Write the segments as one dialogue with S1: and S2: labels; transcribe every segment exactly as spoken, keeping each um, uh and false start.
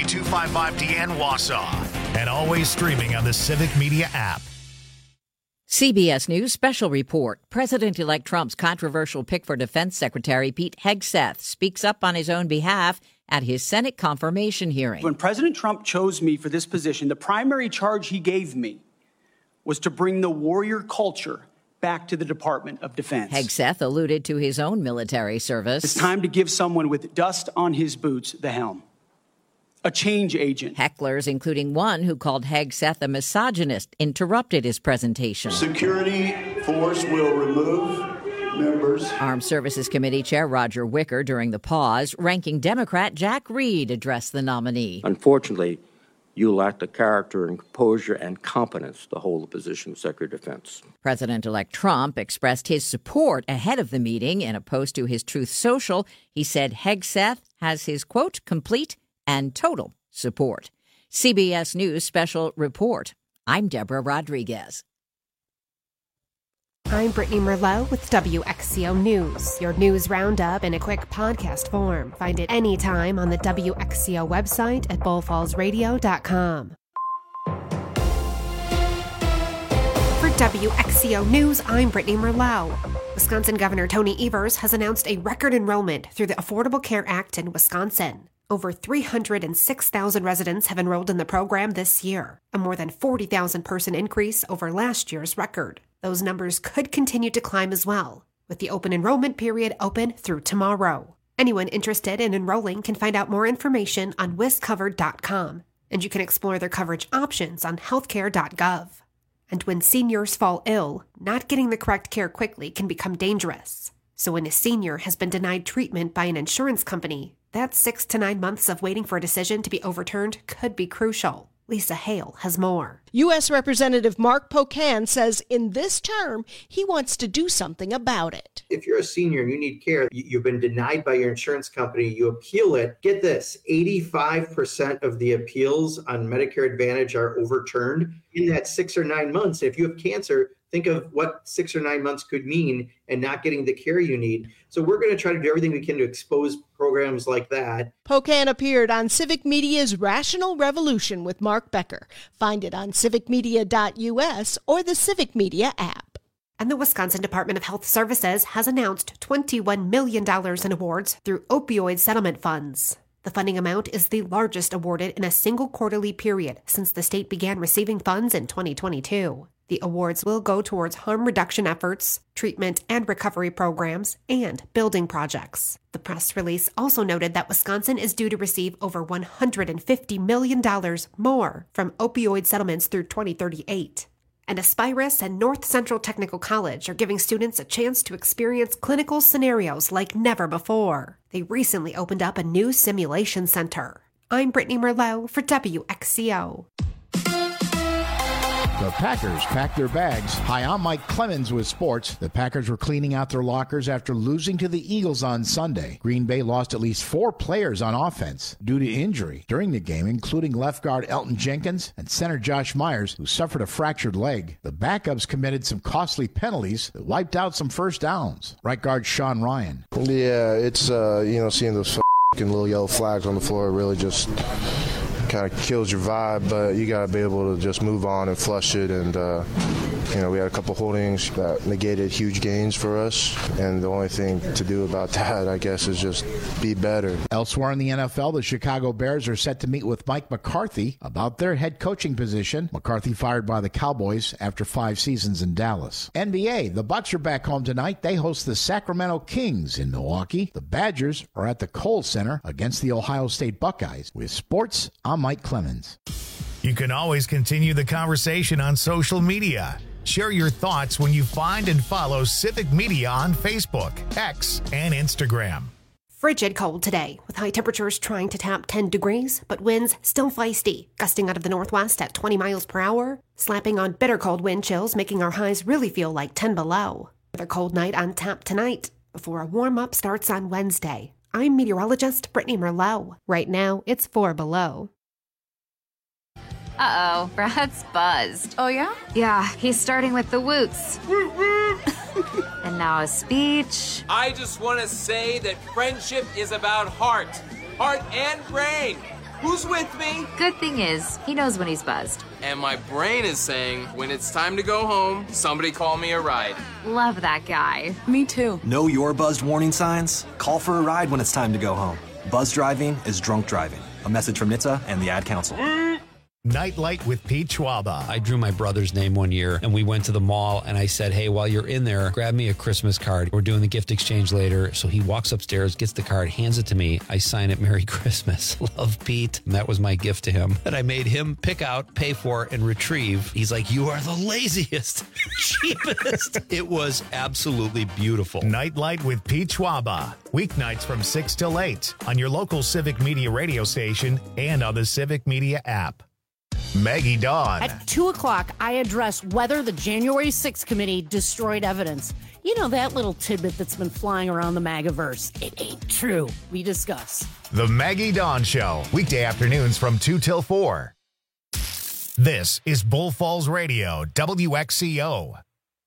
S1: ninety-two point five five D N Wausau. And always streaming on the Civic Media app.
S2: C B S News Special Report. President-elect Trump's controversial pick for Defense Secretary Pete Hegseth speaks up on his own behalf at his Senate confirmation hearing.
S3: When President Trump chose me for this position, the primary charge he gave me was to bring the warrior culture back to the Department of Defense.
S2: Hegseth alluded to his own military service.
S3: It's time to give someone with dust on his boots the helm. A change agent.
S2: Hecklers, including one who called Hegseth a misogynist, interrupted his presentation.
S4: Security force will remove members.
S2: Armed Services Committee Chair Roger Wicker, during the pause, ranking Democrat Jack Reed addressed the nominee.
S5: Unfortunately, you lack the character and composure and competence to hold the position of Secretary of Defense.
S2: President-elect Trump expressed his support ahead of the meeting. In a post to his Truth Social, he said Hegseth has his, quote, complete and total support. C B S News Special Report. I'm Deborah Rodriguez.
S6: I'm Brittany Merlot with W X C O News, your news roundup in a quick podcast form. Find it anytime on the W X C O website at bull falls radio dot com. For W X C O News, I'm Brittany Merlot. Wisconsin Governor Tony Evers has announced a record enrollment through the Affordable Care Act in Wisconsin. Over three hundred six thousand residents have enrolled in the program this year, a more than forty thousand person increase over last year's record. Those numbers could continue to climb as well, with the open enrollment period open through tomorrow. Anyone interested in enrolling can find out more information on wiscovered dot com, and you can explore their coverage options on healthcare dot gov. And when seniors fall ill, not getting the correct care quickly can become dangerous. So when a senior has been denied treatment by an insurance company, that six to nine months of waiting for a decision to be overturned could be crucial. Lisa Hale has more.
S7: U S Representative Mark Pocan says in this term, he wants to do something about it.
S8: If you're a senior and you need care, you've been denied by your insurance company, you appeal it. Get this, eighty-five percent of the appeals on Medicare Advantage are overturned in that six or nine months. If you have cancer, think of what six or nine months could mean and not getting the care you need. So we're going to try to do everything we can to expose programs like that.
S7: Pocan appeared on Civic Media's Rational Revolution with Mark Becker. Find it on civic media dot U S or the Civic Media app.
S6: And the Wisconsin Department of Health Services has announced twenty-one million dollars in awards through opioid settlement funds. The funding amount is the largest awarded in a single quarterly period since the state began receiving funds in twenty twenty-two. The awards will go towards harm reduction efforts, treatment and recovery programs, and building projects. The press release also noted that Wisconsin is due to receive over one hundred fifty million dollars more from opioid settlements through twenty thirty-eight. And Aspirus and North Central Technical College are giving students a chance to experience clinical scenarios like never before. They recently opened up a new simulation center. I'm Brittany Merlot for W X C O.
S9: The Packers packed their bags. Hi, I'm Mike Clemens with sports. The Packers were cleaning out their lockers after losing to the Eagles on Sunday. Green Bay lost at least four players on offense due to injury during the game, including left guard Elton Jenkins and center Josh Myers, who suffered a fractured leg. The backups committed some costly penalties that wiped out some first downs. Right guard Sean Ryan.
S10: Yeah, it's, uh, you know, seeing those f***ing little yellow flags on the floor really just kind of kills your vibe, but you got to be able to just move on and flush it. And, uh, you know, we had a couple holdings that negated huge gains for us. And the only thing to do about that, I guess, is just be better.
S9: Elsewhere in the N F L, the Chicago Bears are set to meet with Mike McCarthy about their head coaching position. McCarthy fired by the Cowboys after five seasons in Dallas. N B A, the Bucks are back home tonight. They host the Sacramento Kings in Milwaukee. The Badgers are at the Kohl Center against the Ohio State Buckeyes. With sports, I'm Mike Clemens.
S1: You can always continue the conversation on social media. Share your thoughts when you find and follow Civic Media on Facebook, X, and Instagram.
S6: Frigid cold today, with high temperatures trying to tap ten degrees, but winds still feisty, gusting out of the northwest at twenty miles per hour, slapping on bitter cold wind chills, making our highs really feel like ten below. Another cold night on tap tonight, before a warm-up starts on Wednesday. I'm meteorologist Brittany Merlot. Right now, it's four below.
S11: Uh-oh, Brad's buzzed.
S12: Oh, yeah?
S11: Yeah, he's starting with the woots. And now a speech.
S13: I just want to say that friendship is about heart. Heart and brain.
S12: Who's with me?
S11: Good thing is, he knows when he's buzzed.
S12: And my brain is saying, when it's time to go home, somebody call me a ride.
S11: Love that guy.
S13: Me too.
S14: Know your buzzed warning signs? Call for a ride when it's time to go home. Buzz driving is drunk driving. A message from N H T S A and the Ad Council.
S1: Nightlight with Pete Schwaba.
S15: I drew my brother's name one year, and we went to the mall, and I said, hey, while you're in there, grab me a Christmas card. We're doing the gift exchange later. So he walks upstairs, gets the card, hands it to me. I sign it, Merry Christmas. Love, Pete. And that was my gift to him that I made him pick out, pay for, and retrieve. He's like, you are the laziest, cheapest. It was absolutely beautiful.
S1: Nightlight with Pete Schwaba. Weeknights from six till eight on your local Civic Media radio station and on the Civic Media app. Maggie Dawn.
S16: At two o'clock, I address whether the January sixth committee destroyed evidence. You know, that little tidbit that's been flying around the MAGAverse. It ain't true. We discuss.
S1: The Maggie Dawn Show. Weekday afternoons from two till four. This is Bull Falls Radio, W X C O.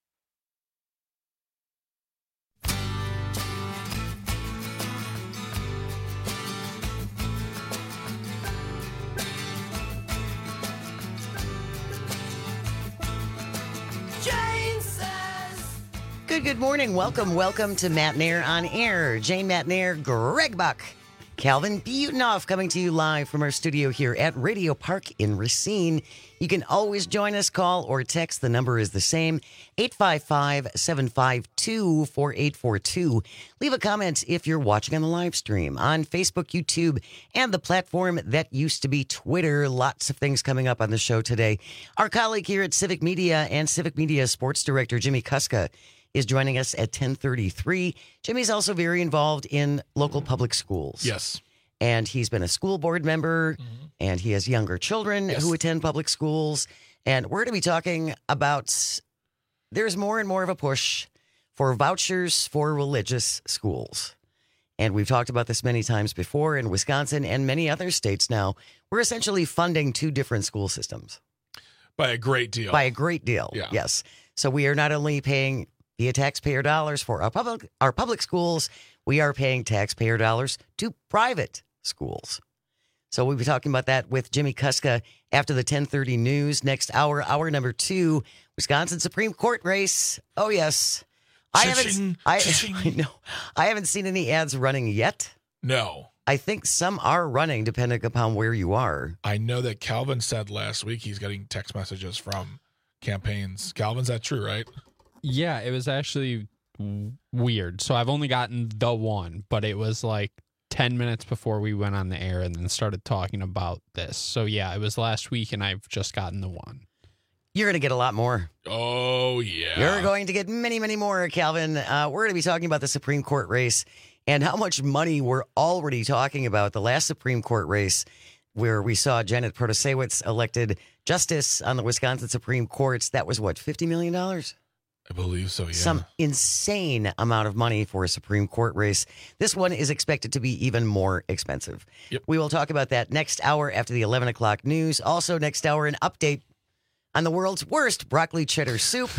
S17: Good, good morning. Welcome, welcome to Matt Nair on Air. Jane Matt Nair, Greg Buck, Calvin Butonoff coming to you live from our studio here at Radio Park in Racine. You can always join us, call or text. The number is the same, eight five five, seven five two, four eight four two. Leave a comment if you're watching on the live stream on Facebook, YouTube, and the platform that used to be Twitter. Lots of things coming up on the show today. Our colleague here at Civic Media and Civic Media Sports Director Jimmy Kuska is joining us at ten thirty-three. Jimmy's also very involved in local public schools.
S18: Yes.
S17: And he's been a school board member, mm-hmm. and he has younger children yes. who attend public schools. And we're going to be talking about there's more and more of a push for vouchers for religious schools. And we've talked about this many times before in Wisconsin and many other states now. We're essentially funding two different school systems.
S18: By a great deal.
S17: By a great deal, yeah. Yes. So we are not only paying via taxpayer dollars for our public our public schools, we are paying taxpayer dollars to private schools. So we'll be talking about that with Jimmy Kuska after the ten thirty news. Next hour, hour number two, Wisconsin Supreme Court race. Oh, yes. I haven't, I, I know. I haven't seen any ads running yet.
S18: No.
S17: I think some are running depending upon where you are.
S18: I know that Calvin said last week he's getting text messages from campaigns. Calvin's that true, right?
S19: Yeah, it was actually w- weird. So I've only gotten the one, but it was like ten minutes before we went on the air and then started talking about this. So yeah, it was last week and I've just gotten the one.
S17: You're going to get a lot more.
S18: Oh, yeah.
S17: You're going to get many, many more, Calvin. Uh, we're going to be talking about the Supreme Court race and how much money we're already talking about. The last Supreme Court race where we saw Janet Protasiewicz elected justice on the Wisconsin Supreme Court. That was what, fifty million dollars?
S18: I believe so, yeah.
S17: Some insane amount of money for a Supreme Court race. This one is expected to be even more expensive.
S18: Yep.
S17: We will talk about that next hour after the eleven o'clock news. Also, next hour, an update on the world's worst broccoli cheddar soup.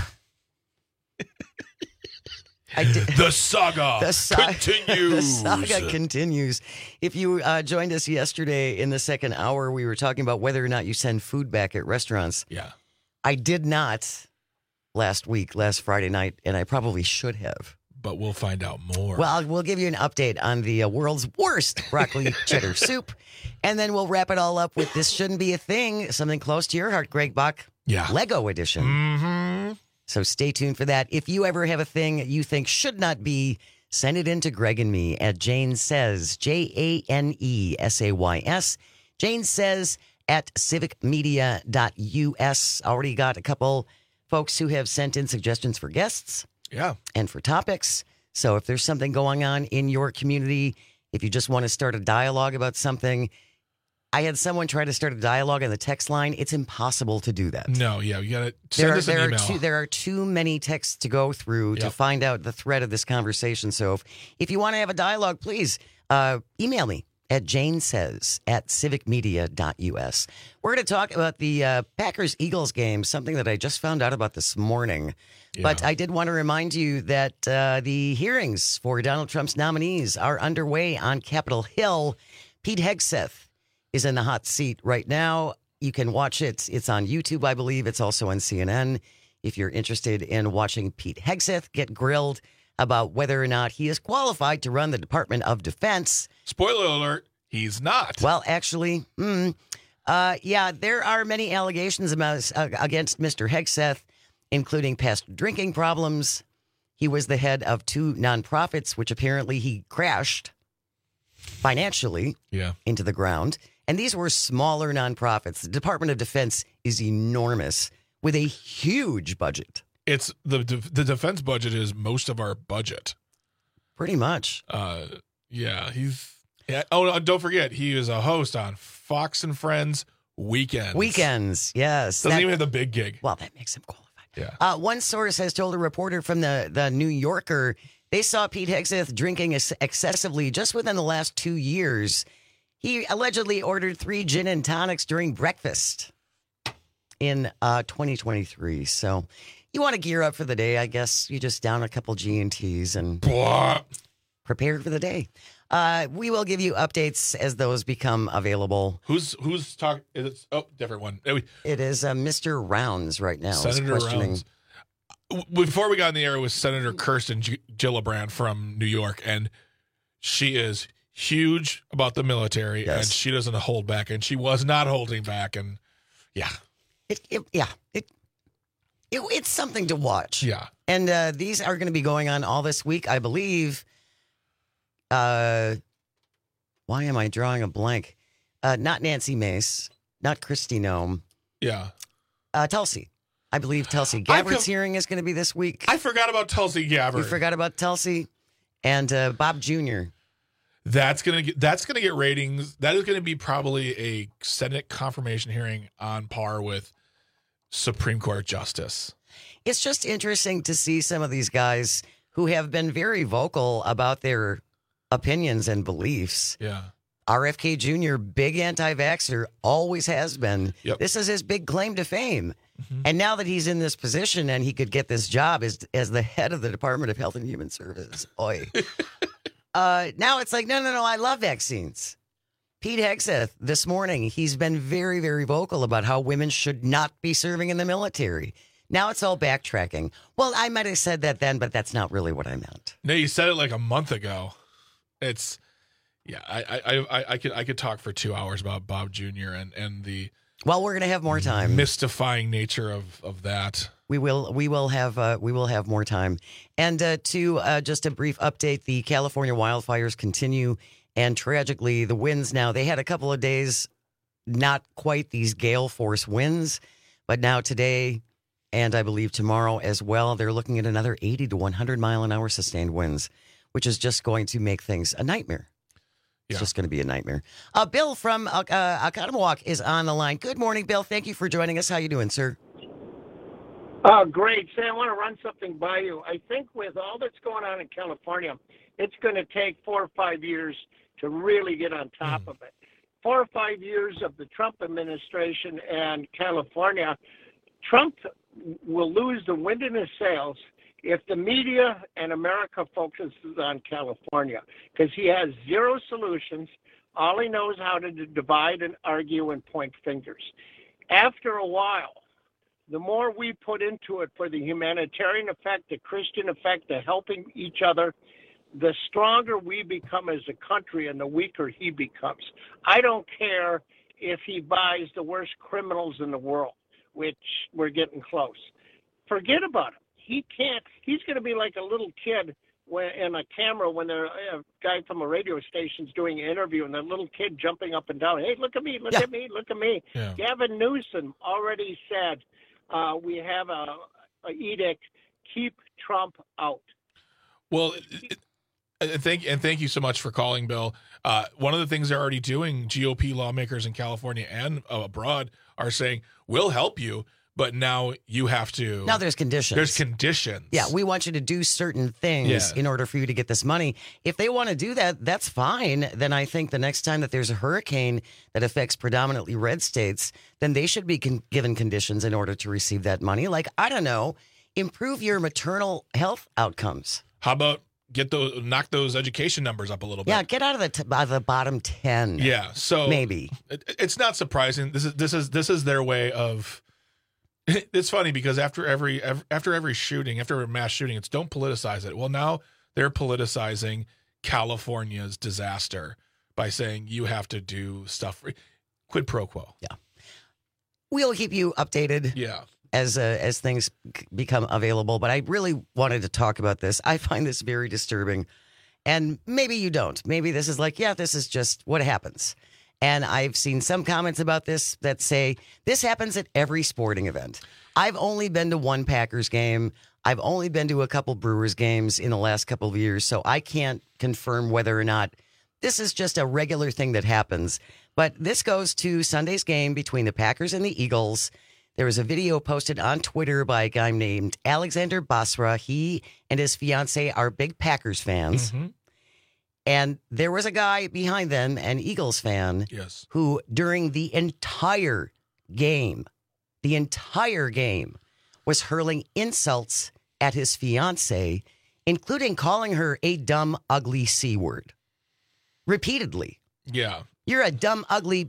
S18: I did, the saga
S17: the sa-
S18: continues.
S17: The saga continues. If you uh, joined us yesterday in the second hour, we were talking about whether or not you send food back at restaurants.
S18: Yeah.
S17: I did not last week, last Friday night, and I probably should have.
S18: But we'll find out more.
S17: Well, we'll give you an update on the uh, world's worst broccoli cheddar soup, and then we'll wrap it all up with This Shouldn't Be a Thing, something close to your heart, Greg Buck.
S18: Yeah.
S17: Lego edition.
S18: Mm-hmm.
S17: So stay tuned for that. If you ever have a thing you think should not be, send it in to Greg and me at Jane Says, J A N E S A Y S. Jane Says at civic media dot U S. Already got a couple folks who have sent in suggestions for guests.
S18: Yeah.
S17: And for topics. So if there's something going on in your community, if you just want to start a dialogue about something, I had someone try to start a dialogue on the text line. It's impossible to do that.
S18: No, yeah, you got to send
S17: there are,
S18: us an
S17: there
S18: email.
S17: Are too, there are too many texts to go through
S18: Yep.
S17: to find out the thread of this conversation. So if, if you want to have a dialogue, please uh, email me at janesays at civic media dot U S. We're going to talk about the uh, Packers-Eagles game, something that I just found out about this morning.
S18: Yeah.
S17: But I did want to remind you that uh, the hearings for Donald Trump's nominees are underway on Capitol Hill. Pete Hegseth is in the hot seat right now. You can watch it. It's on YouTube, I believe. It's also on C N N. If you're interested in watching Pete Hegseth get grilled about whether or not he is qualified to run the Department of Defense.
S18: Spoiler alert, he's not.
S17: Well, actually, mm, uh, yeah, there are many allegations about, uh, against Mister Hegseth, including past drinking problems. He was the head of two nonprofits, which apparently he crashed financially
S18: yeah.
S17: into the ground. And these were smaller nonprofits. The Department of Defense is enormous with a huge budget.
S18: It's the the defense budget is most of our budget.
S17: Pretty much.
S18: Uh, yeah, he's. Yeah. Oh, don't forget, he is a host on Fox and Friends Weekends.
S17: Weekends, yes.
S18: Doesn't
S17: That-
S18: even have the big gig.
S17: Well, that makes him qualified.
S18: Yeah.
S17: Uh, one source has told a reporter from the, the New Yorker they saw Pete Hegseth drinking ex- excessively just within the last two years. He allegedly ordered three gin and tonics during breakfast in uh, twenty twenty-three. So you want to gear up for the day, I guess. You just down a couple G and T's and
S18: Blah.
S17: prepare for the day. Uh, we will give you updates as those become available.
S18: Who's who's talking? It's oh, different one. It
S17: It is uh, Mister Rounds right now. is
S18: Senator
S17: questioning.
S18: Rounds. Before we got in the air, it was Senator Kirsten G- Gillibrand from New York, and she is huge about the military,
S17: Yes.
S18: and she doesn't hold back, and she was not holding back, and yeah,
S17: It, it, yeah, it, it, it's something to watch.
S18: yeah.
S17: And uh, these are going to be going on all this week, I believe. Uh, why am I drawing a blank? Uh, not Nancy Mace, not Christy Nome,
S18: Yeah.
S17: uh, Tulsi. I believe Tulsi
S18: I
S17: Gabbard's
S18: feel-
S17: hearing is going to be this week.
S18: I forgot about Tulsi Gabbard.
S17: You forgot about Tulsi and uh, Bob Junior
S18: That's gonna get that's gonna get ratings. That is gonna be probably a Senate confirmation hearing on par with Supreme Court justice.
S17: It's just interesting to see some of these guys who have been very vocal about their opinions and beliefs.
S18: Yeah.
S17: R F K Junior, big anti-vaxxer, always has been.
S18: Yep.
S17: This is his big claim to fame. And now that he's in this position and he could get this job as as the head of the Department of Health and Human Services, oi. uh, now it's like, no, no, no, I love vaccines. Pete Hegseth, this morning, he's been very, very vocal about how women should not be serving in the military. Now it's all backtracking. Well, I might have said that then, but that's not really what I meant.
S18: No, you said it like a month ago. It's yeah, I I I, I could I could talk for two hours about Bob Junior and, and the
S17: Well, we're going to have more time.
S18: mystifying nature of, of that.
S17: We will we will have uh, we will have more time. And uh, to uh, just a brief update, the California wildfires continue, and tragically, the winds now, they had a couple of days, not quite these gale force winds, but now today, and I believe tomorrow as well, they're looking at another eighty to one hundred mile an hour sustained winds, which is just going to make things a nightmare. It's
S18: Yeah.
S17: just going to be a nightmare. Uh, Bill from uh, uh, Oconomowoc is on the line. Good morning, Bill. Thank you for joining us. How you doing, sir?
S13: Oh, great. Say, I want to run something by you. I think with all that's going on in California, it's going to take four or five years to really get on top of it. Four or five years of the Trump administration and California, Trump will lose the wind in his sails if the media and America focuses on California, because he has zero solutions. All he knows how to d- divide and argue and point fingers. After a while, the more we put into it for the humanitarian effect, the Christian effect, the helping each other, the stronger we become as a country and the weaker he becomes. I don't care if he buys the worst criminals in the world, which we're getting close. Forget about him. He can't. He's going to be like a little kid when, in a camera when there a guy from a radio station's doing an interview and the little kid jumping up and down. Hey, look at me! Look
S17: Yeah.
S13: at me! Look at me!
S18: Yeah.
S13: Gavin Newsom already said uh, we have a, a edict: keep Trump out.
S18: Well, it, and thank and thank you so much for calling, Bill. Uh, one of the things they're already doing, G O P lawmakers in California and uh, abroad are saying, "We'll help you, but now you have to."
S17: Now there's conditions.
S18: There's conditions.
S17: Yeah, we want you to do certain things
S18: Yeah.
S17: in order for you to get this money. If they want to do that, that's fine. Then I think the next time that there's a hurricane that affects predominantly red states, then they should be con- given conditions in order to receive that money. Like, I don't know, improve your maternal health outcomes.
S18: How about get those, knock those education numbers up a little bit.
S17: Yeah, get out of the t- out of the bottom ten.
S18: Yeah, so
S17: maybe
S18: it, it's not surprising. This is this is this is their way of. It's funny because after every after every shooting, after a mass shooting, it's don't politicize it. Well, now they're politicizing California's disaster by saying you have to do stuff quid pro quo.
S17: Yeah, we'll keep you updated.
S18: Yeah.
S17: As uh, as things c- become available, but I really wanted to talk about this. I find this very disturbing, and maybe you don't. Maybe this is like, yeah, this is just what happens. And I've seen some comments about this that say this happens at every sporting event. I've only been to one Packers game. I've only been to a couple Brewers games in the last couple of years, so I can't confirm whether or not this is just a regular thing that happens. But this goes to Sunday's game between the Packers and the Eagles. There was a video posted on Twitter by a guy named Alexander Basra. He and his fiance are big Packers fans.
S18: Mm-hmm.
S17: And there was a guy behind them, an Eagles fan,
S18: yes,
S17: who during the entire game, the entire game, was hurling insults at his fiance, including calling her a dumb, ugly C word. Repeatedly.
S18: Yeah.
S17: You're a dumb, ugly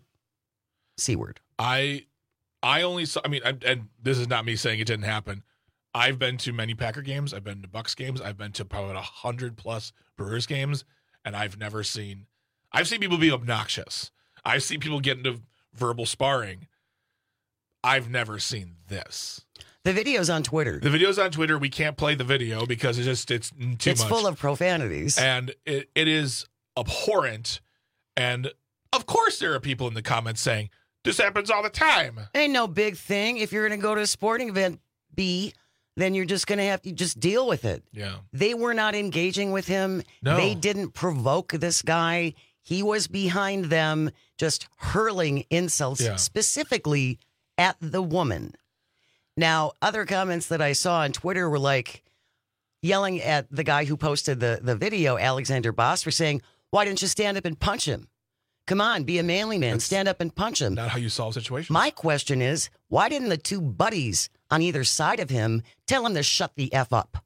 S17: C word.
S18: I... I only saw, I mean, I, and this is not me saying it didn't happen. I've been to many Packer games. I've been to Bucks games. I've been to probably a hundred plus Brewers games, and I've never seen, I've seen people be obnoxious. I've seen people get into verbal sparring. I've never seen this.
S17: The video's on Twitter.
S18: The video's on Twitter. We can't play the video because it's just, it's too
S17: it's
S18: much.
S17: It's full of profanities.
S18: And it, it is abhorrent. And of course there are people in the comments saying, this happens all the time.
S17: Ain't no big thing. If you're going to go to a sporting event, B, then you're just going to have to just deal with it.
S18: Yeah.
S17: They were not engaging with him.
S18: No.
S17: They didn't provoke this guy. He was behind them just hurling insults
S18: Yeah.
S17: specifically at the woman. Now, other comments that I saw on Twitter were like yelling at the guy who posted the, the video, Alexander Boss, for saying, why didn't you stand up and punch him? Come on, be a manly man. That's Stand up and punch him.
S18: Not how you solve situations.
S17: My question is, why didn't the two buddies on either side of him tell him to shut the F up?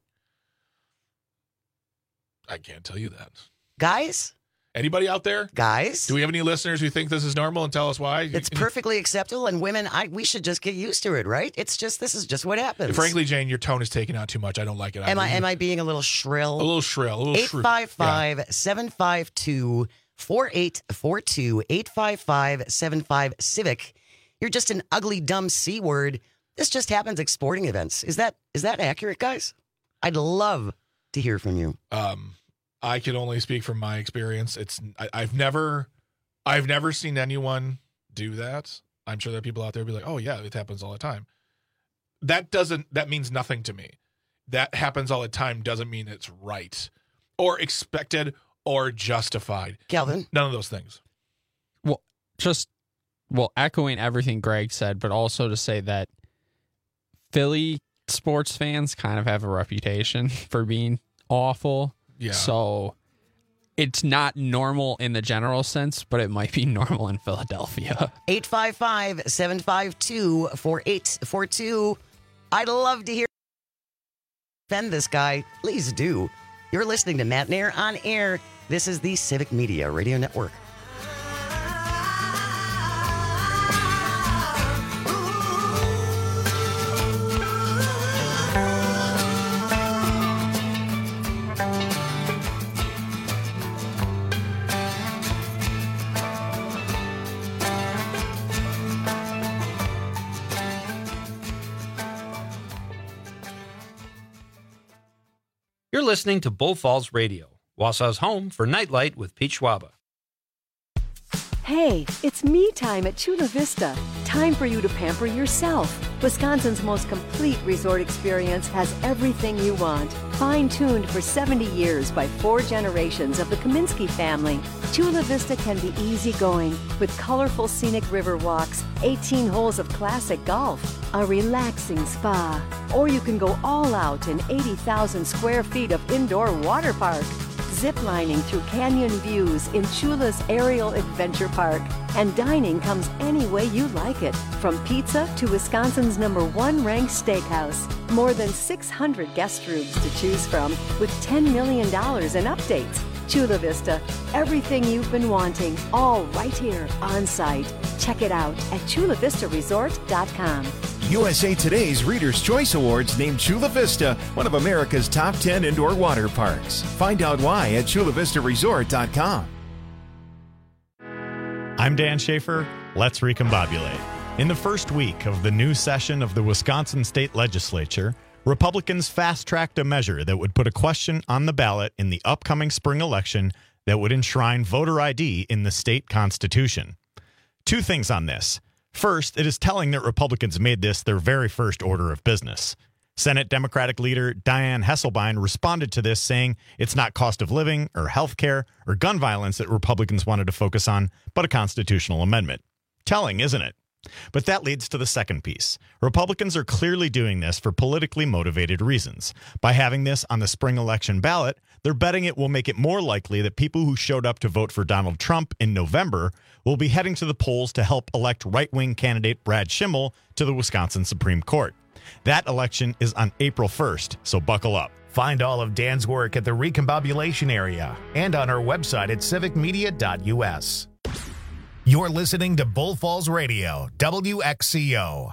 S18: I can't tell you that.
S17: Guys?
S18: Anybody out there?
S17: Guys?
S18: Do we have any listeners who think this is normal and tell us why?
S17: It's perfectly acceptable, and women, I we should just get used to it, right? It's just, this is just what happens.
S18: Frankly, Jane, your tone is taking out too much. I don't like it.
S17: Am I, am I being a little shrill?
S18: A little shrill. A little
S17: eight five five, seven five two, four eight four two, eight five five, seven five Civic. You're just an ugly, dumb C word. This just happens at sporting events. Is that is that accurate, guys? I'd love to hear from you.
S18: Um, I can only speak from my experience. It's I, I've never, I've never seen anyone do that. I'm sure there are people out there who be like, "Oh yeah, it happens all the time." That doesn't. That means nothing to me. That happens all the time doesn't mean it's right or expected or justified.
S17: Calvin?
S18: None of those things.
S19: Well, just, well, echoing everything Greg said, but also to say that Philly sports fans kind of have a reputation for being awful.
S18: Yeah.
S19: So it's not normal in the general sense, but it might be normal in Philadelphia.
S17: eight five five, seven five two, four eight four two. I'd love to hear defend this guy. Please do. You're listening to Matt Nair on air. This is the Civic Media Radio Network.
S20: You're listening to Bull Falls Radio, Wausau's home for Nightlight with Pete Schwaba.
S21: Hey, it's me time at Chula Vista. Time for you to pamper yourself. Wisconsin's most complete resort experience has everything you want. Fine-tuned for seventy years by four generations of the Kaminsky family, Chula Vista can be easygoing with colorful scenic river walks, eighteen holes of classic golf, a relaxing spa, or you can go all out in eighty thousand square feet of indoor water park. ziplining through canyon views in Chula's Aerial Adventure Park. And dining comes any way you like it, from pizza to Wisconsin's number one ranked steakhouse. More than six hundred guest rooms to choose from, with ten million dollars in updates. Chula Vista, everything you've been wanting, all right here on site. Check it out at chula vista resort dot com.
S3: U S A Today's Reader's Choice Awards named Chula Vista one of America's top ten indoor water parks. Find out why at chula vista resort dot com.
S22: I'm Dan Schaefer. Let's recombobulate. In the first week of the new session of the Wisconsin State Legislature, Republicans fast-tracked a measure that would put a question on the ballot in the upcoming spring election that would enshrine voter I D in the state constitution. Two things on this. First, it is telling that Republicans made this their very first order of business. Senate Democratic leader Dianne Hesselbein responded to this, saying it's not cost of living or health care or gun violence that Republicans wanted to focus on, but a constitutional amendment. Telling, isn't it? But that leads to the second piece. Republicans are clearly doing this for politically motivated reasons. By having this on the spring election ballot, they're betting it will make it more likely that people who showed up to vote for Donald Trump in November will be heading to the polls to help elect right-wing candidate Brad Schimmel to the Wisconsin Supreme Court. That election is on April first, so buckle up.
S1: Find all of Dan's work at the Recombobulation area and on our website at civic media dot u s. You're listening to Bull Falls Radio, W X C O.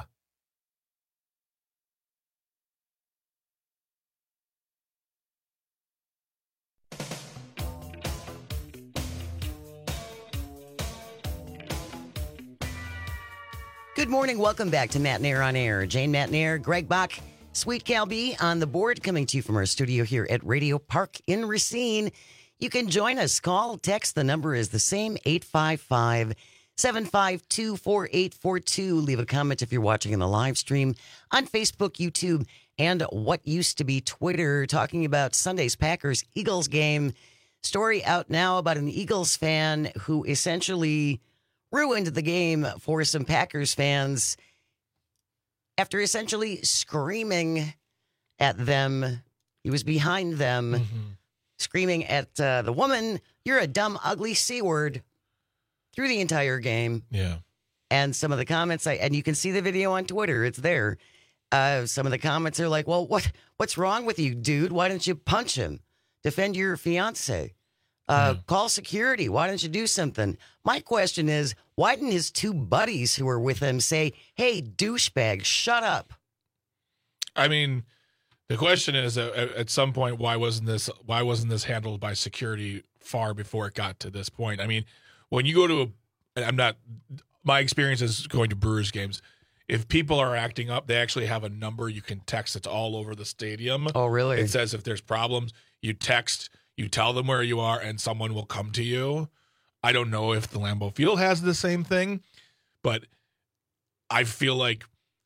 S17: Good morning. Welcome back to Matt Nair on Air. Jane Matt Nair, Greg Bach, Sweet Cal B on the board, coming to you from our studio here at Radio Park in Racine. You can join us. Call, text. The number is the same, eight five five, seven five two, four eight four two. Leave a comment if you're watching in the live stream on Facebook, YouTube, and what used to be Twitter, talking about Sunday's Packers-Eagles game. Story out now about an Eagles fan who essentially ruined the game for some Packers fans after essentially screaming at them. He was behind them, mm-hmm. screaming at uh, the woman, "You're a dumb, ugly C-word," through the entire game.
S18: Yeah.
S17: And some of the comments, I, and you can see the video on Twitter, it's there. Uh, some of the comments are like, well, what what's wrong with you, dude? Why don't you punch him? Defend your fiance. Uh, mm. Call security. Why don't you do something? My question is, why didn't his two buddies who were with him say, hey, douchebag, shut up?
S18: I mean, the question is, uh, at some point, why wasn't this why wasn't this handled by security far before it got to this point? I mean, when you go to a, I'm not, my experience is going to Brewers games. If people are acting up, they actually have a number you can text. It's all over the stadium.
S17: Oh, really?
S18: It says if there's problems, you text, you tell them where you are, and someone will come to you. I don't know if the Lambeau Field has the same thing, but I feel like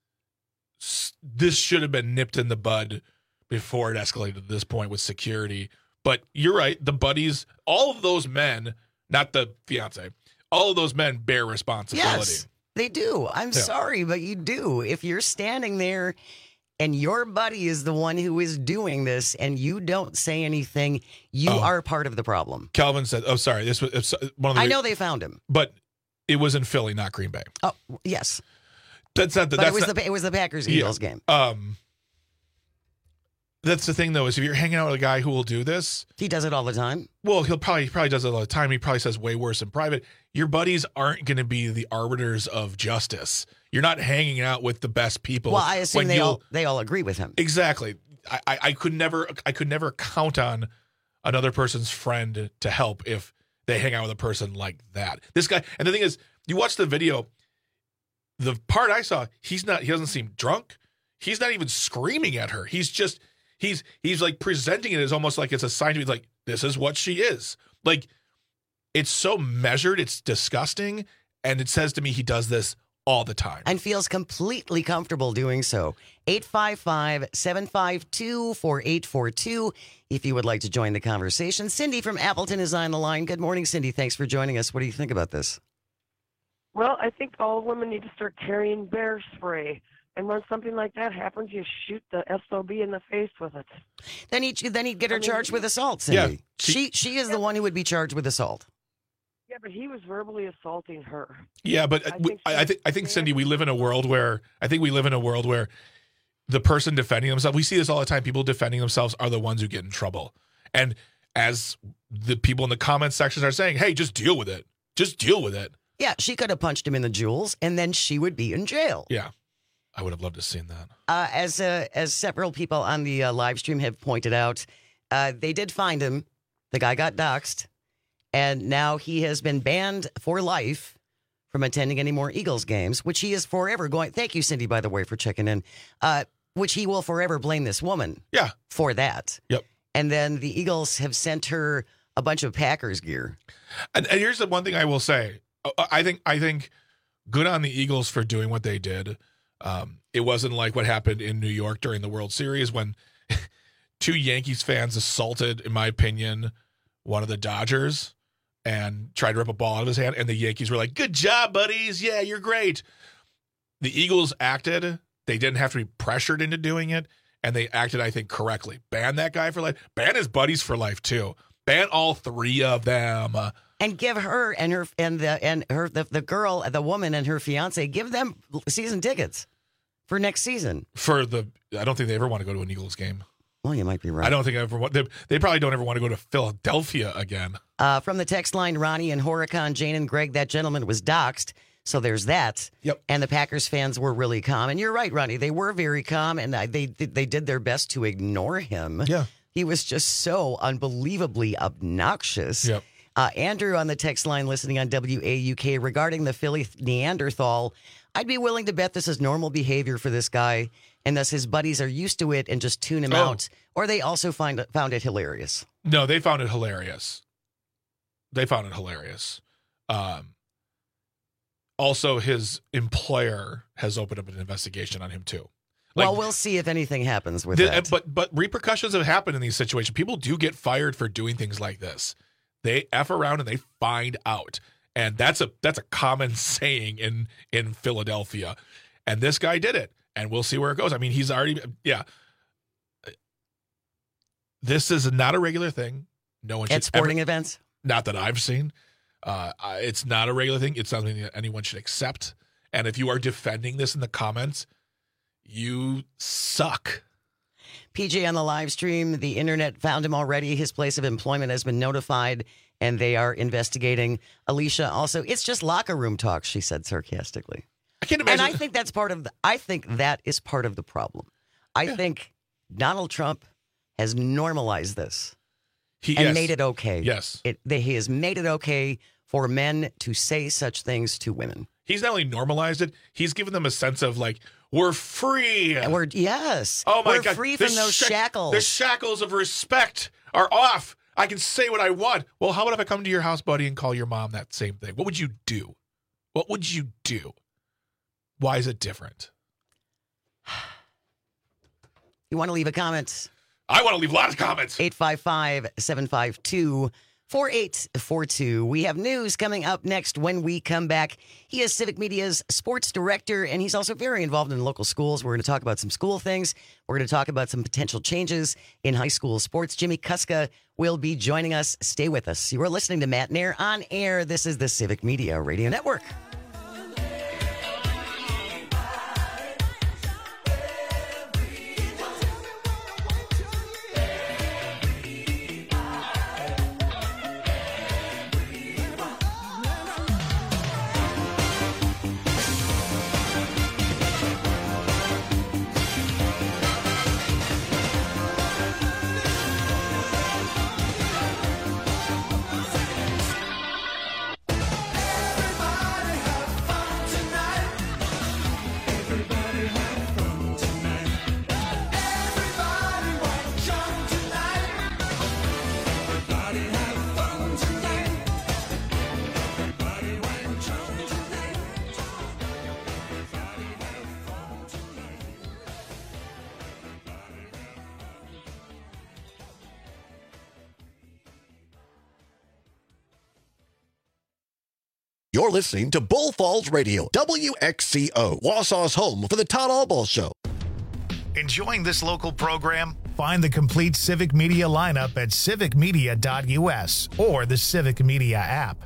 S18: this should have been nipped in the bud before it escalated to this point with security. But you're right. The buddies, all of those men, not the fiance, all of those men bear responsibility.
S17: Yes, they do. I'm yeah. sorry, but you do. If you're standing there and your buddy is the one who is doing this and you don't say anything, you oh. are part of the problem.
S18: Calvin said, oh, sorry. This was one of the.
S17: I know they found him.
S18: But it was in Philly, not Green Bay.
S17: Oh, yes.
S18: That's not the.
S17: But
S18: that's
S17: it was
S18: not,
S17: the it was the Packers Eagles
S18: yeah.
S17: game.
S18: Um, that's the thing, though, is if you're hanging out with a guy who will do this,
S17: he does it all the time.
S18: Well, he'll probably he probably does it all the time. He probably says way worse in private. Your buddies aren't going to be the arbiters of justice. You're not hanging out with the best people.
S17: Well, I assume they all they all agree with him.
S18: Exactly. I, I, I could never I could never count on another person's friend to help if they hang out with a person like that. This guy, and the thing is, you watch the video. The part I saw, he's not. He doesn't seem drunk. He's not even screaming at her. He's just. He's he's like presenting it as almost like it's a sign to be like, this is what she is. Like, it's so measured, it's disgusting, and it says to me he does this all the time.
S17: And feels completely comfortable doing so. eight five five, seven five two, four eight four two if you would like to join the conversation. Cindy from Appleton is on the line. Good morning, Cindy. Thanks for joining us. What do you think about this?
S23: Well, I think all women need to start carrying bear spray.
S4: And when something like that happens, you shoot the S O B in the face with it.
S17: Then he'd, then he'd get her
S4: I mean,
S17: charged with assault, Cindy.
S18: Yeah,
S17: she, she she is the one who would be charged with assault.
S4: Yeah, but he was verbally assaulting her.
S18: Yeah, but
S4: I
S18: we-
S4: think
S18: I, I think I think Cindy, we live in a world where I think we live in a world where the person defending themselves, we see this all the time. People defending themselves are the ones who get in trouble. And as the people in the comments sections are saying, hey, just deal with it. Just deal with it.
S17: Yeah, she could have punched him in the jewels, and then she would be in jail.
S18: Yeah. I would have loved to have seen that.
S17: Uh, as uh, as several people on the uh, live stream have pointed out, uh, they did find him. The guy got doxxed, and now he has been banned for life from attending any more Eagles games, which he is forever going. Thank you, Cindy, by the way, for checking in. Uh, which he will forever blame this woman.
S18: Yeah.
S17: For that.
S18: Yep.
S17: And then the Eagles have sent her a bunch of Packers gear.
S18: And, and here's the one thing I will say. I think I think good on the Eagles for doing what they did. Um, it wasn't like what happened in New York during the World Series when two Yankees fans assaulted, in my opinion, one of the Dodgers and tried to rip a ball out of his hand. And the Yankees were like, good job, buddies. Yeah, you're great. The Eagles acted. They didn't have to be pressured into doing it. And they acted, I think, correctly. Ban that guy for life. Ban his buddies for life, too. Ban all three of them.
S17: And give her and her and the and her the, the girl, the woman and her fiance, give them season tickets for next season.
S18: For the, I don't think they ever want to go to an Eagles game.
S17: Well, you might be right.
S18: I don't think I ever want. They, they probably don't ever want to go to Philadelphia again.
S17: Uh, from the text line, Ronnie and Horicon, Jane and Greg, that gentleman was doxxed. So there's that.
S18: Yep.
S17: And the Packers fans were really calm. And you're right, Ronnie. They were very calm, and they they did their best to ignore him.
S18: Yeah.
S17: He was just so unbelievably obnoxious.
S18: Yep.
S17: Uh, Andrew on the text line listening on W A U K regarding the Philly Neanderthal, I'd be willing to bet this is normal behavior for this guy, and thus his buddies are used to it and just tune him
S18: Oh.
S17: out, or they also find it, found it hilarious.
S18: No, they found it hilarious. They found it hilarious. Um, also, his employer has opened up an investigation on him too. Like,
S17: Well, we'll see if anything happens with
S18: the-
S17: that.
S18: But but repercussions have happened in these situations. People do get fired for doing things like this. They F around and they find out. And that's a that's a common saying in in Philadelphia. And this guy did it. And we'll see where it goes. I mean, he's already yeah. This is not a regular thing. No one should
S17: At sporting
S18: ever,
S17: events?
S18: Not that I've seen. Uh, I- it's not a regular thing. It's not something that anyone should accept. And if you are defending this in the comments, you suck.
S17: P J on the live stream, the internet found him already. His place of employment has been notified, and they are investigating. Alicia also, it's just locker room talk, she said sarcastically.
S18: I can't imagine.
S17: And I think that's part of the, I think that is part of the problem. I
S18: Yeah.
S17: think Donald Trump has normalized this
S18: He
S17: and
S18: yes.
S17: made it okay.
S18: Yes.
S17: It, they, he has made it okay for men to say such things to women.
S18: He's not only normalized it, he's given them a sense of like, we're free.
S17: And we're, yes.
S18: Oh my
S17: we're
S18: God.
S17: free
S18: The
S17: from those
S18: sha-
S17: shackles.
S18: The shackles of respect are off. I can say what I want. Well, how about if I come to your house, buddy, and call your mom that same thing? What would you do? What would you do? Why is it different?
S17: You want to leave a comment?
S18: I want to leave lots of comments.
S17: eight five five, seven five two, four eight four two. We have news coming up next when we come back. He is Civic Media's sports director, and he's also very involved in local schools. We're going to talk about some school things. We're going to talk about some potential changes in high school sports. Jimmy Kuska will be joining us. Stay with us. You are listening to Matt Nair on air. This is the Civic Media Radio Network.
S2: You're listening to Bull Falls Radio, W X C O, Wausau's home for the Todd Allball Show.
S1: Enjoying this local program? Find the complete Civic Media lineup at civic media dot U S or the Civic Media app.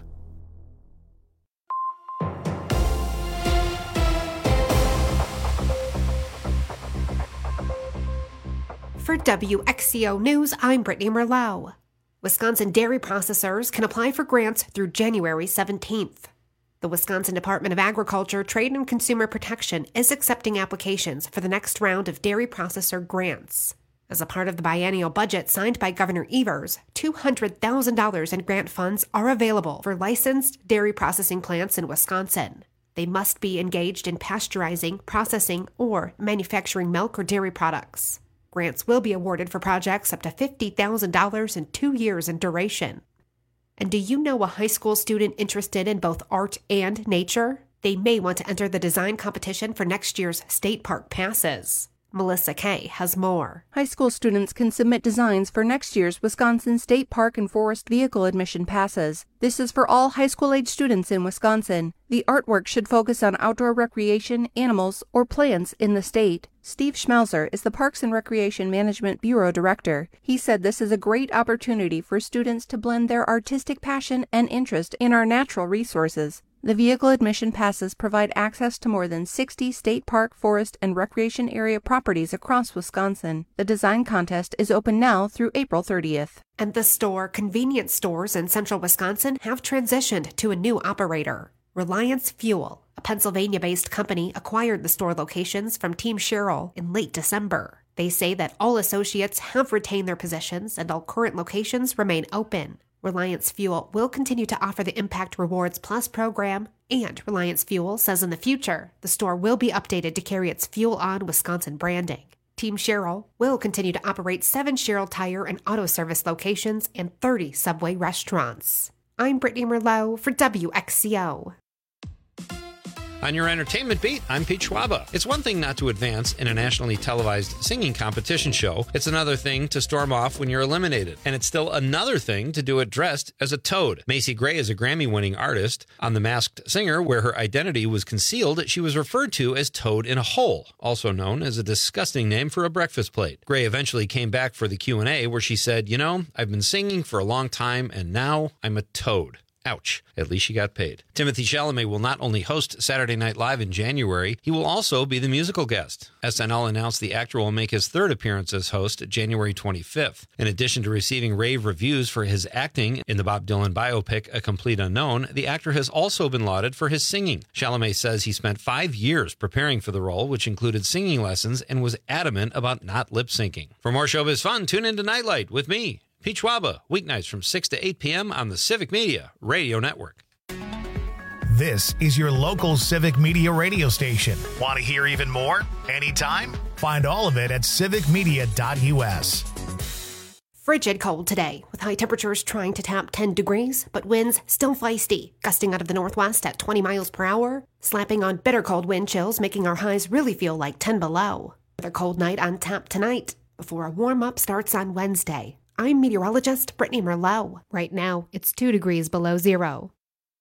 S6: For W X C O News, I'm Brittany Merlot. Wisconsin dairy processors can apply for grants through January seventeenth. The Wisconsin Department of Agriculture, Trade and Consumer Protection is accepting applications for the next round of dairy processor grants. As a part of the biennial budget signed by Governor Evers, two hundred thousand dollars in grant funds are available for licensed dairy processing plants in Wisconsin. They must be engaged in pasteurizing, processing, or manufacturing milk or dairy products. Grants will be awarded for projects up to fifty thousand dollars in two years in duration. And do you know a high school student interested in both art and nature? They may want to enter the design competition for next year's state park passes. Melissa Kay has more.
S5: High school students can submit designs for next year's Wisconsin State Park and Forest Vehicle Admission passes. This is for all high school-age students in Wisconsin. The artwork should focus on outdoor recreation, animals, or plants in the state. Steve Schmelzer is the Parks and Recreation Management Bureau Director. He said this is a great opportunity for students to blend their artistic passion and interest in our natural resources. The vehicle admission passes provide access to more than sixty state park, forest, and recreation area properties across Wisconsin. The design contest is open now through April thirtieth.
S6: And the store convenience stores in central Wisconsin have transitioned to a new operator. Reliance Fuel, a Pennsylvania-based company, acquired the store locations from Team Sherrill in late December. They say that all associates have retained their positions and all current locations remain open. Reliance Fuel will continue to offer the Impact Rewards Plus program, and Reliance Fuel says in the future, the store will be updated to carry its Fuel On Wisconsin branding. Team Sherrill will continue to operate seven Sherrill Tire and Auto Service locations and thirty Subway restaurants. I'm Brittany Merlot for W X C O.
S20: On your entertainment beat, I'm Pete Schwaba. It's one thing not to advance in a nationally televised singing competition show. It's another thing to storm off when you're eliminated. And it's still another thing to do it dressed as a toad. Macy Gray is a Grammy-winning artist. On The Masked Singer, where her identity was concealed, she was referred to as Toad in a Hole, also known as a disgusting name for a breakfast plate. Gray eventually came back for the Q and A, where she said, "You know, I've been singing for a long time, and now I'm a toad." Ouch. At least she got paid. Timothée Chalamet will not only host Saturday Night Live in January, he will also be the musical guest. S N L announced the actor will make his third appearance as host January twenty-fifth. In addition to receiving rave reviews for his acting in the Bob Dylan biopic A Complete Unknown, the actor has also been lauded for his singing. Chalamet says he spent five years preparing for the role, which included singing lessons, and was adamant about not lip-syncing. For more showbiz fun, tune into Nightlight with me, Pete Schwaba, weeknights from six to eight p.m. on the Civic Media Radio Network.
S1: This is your local Civic Media radio station. Want to hear even more? Anytime? Find all of it at civic media dot U S.
S6: Frigid cold today, with high temperatures trying to tap ten degrees, but winds still feisty, gusting out of the northwest at twenty miles per hour, slapping on bitter cold wind chills, making our highs really feel like ten below. Another cold night on tap tonight, before a warm-up starts on Wednesday. I'm meteorologist Brittany Merlot. Right now, it's two degrees below zero.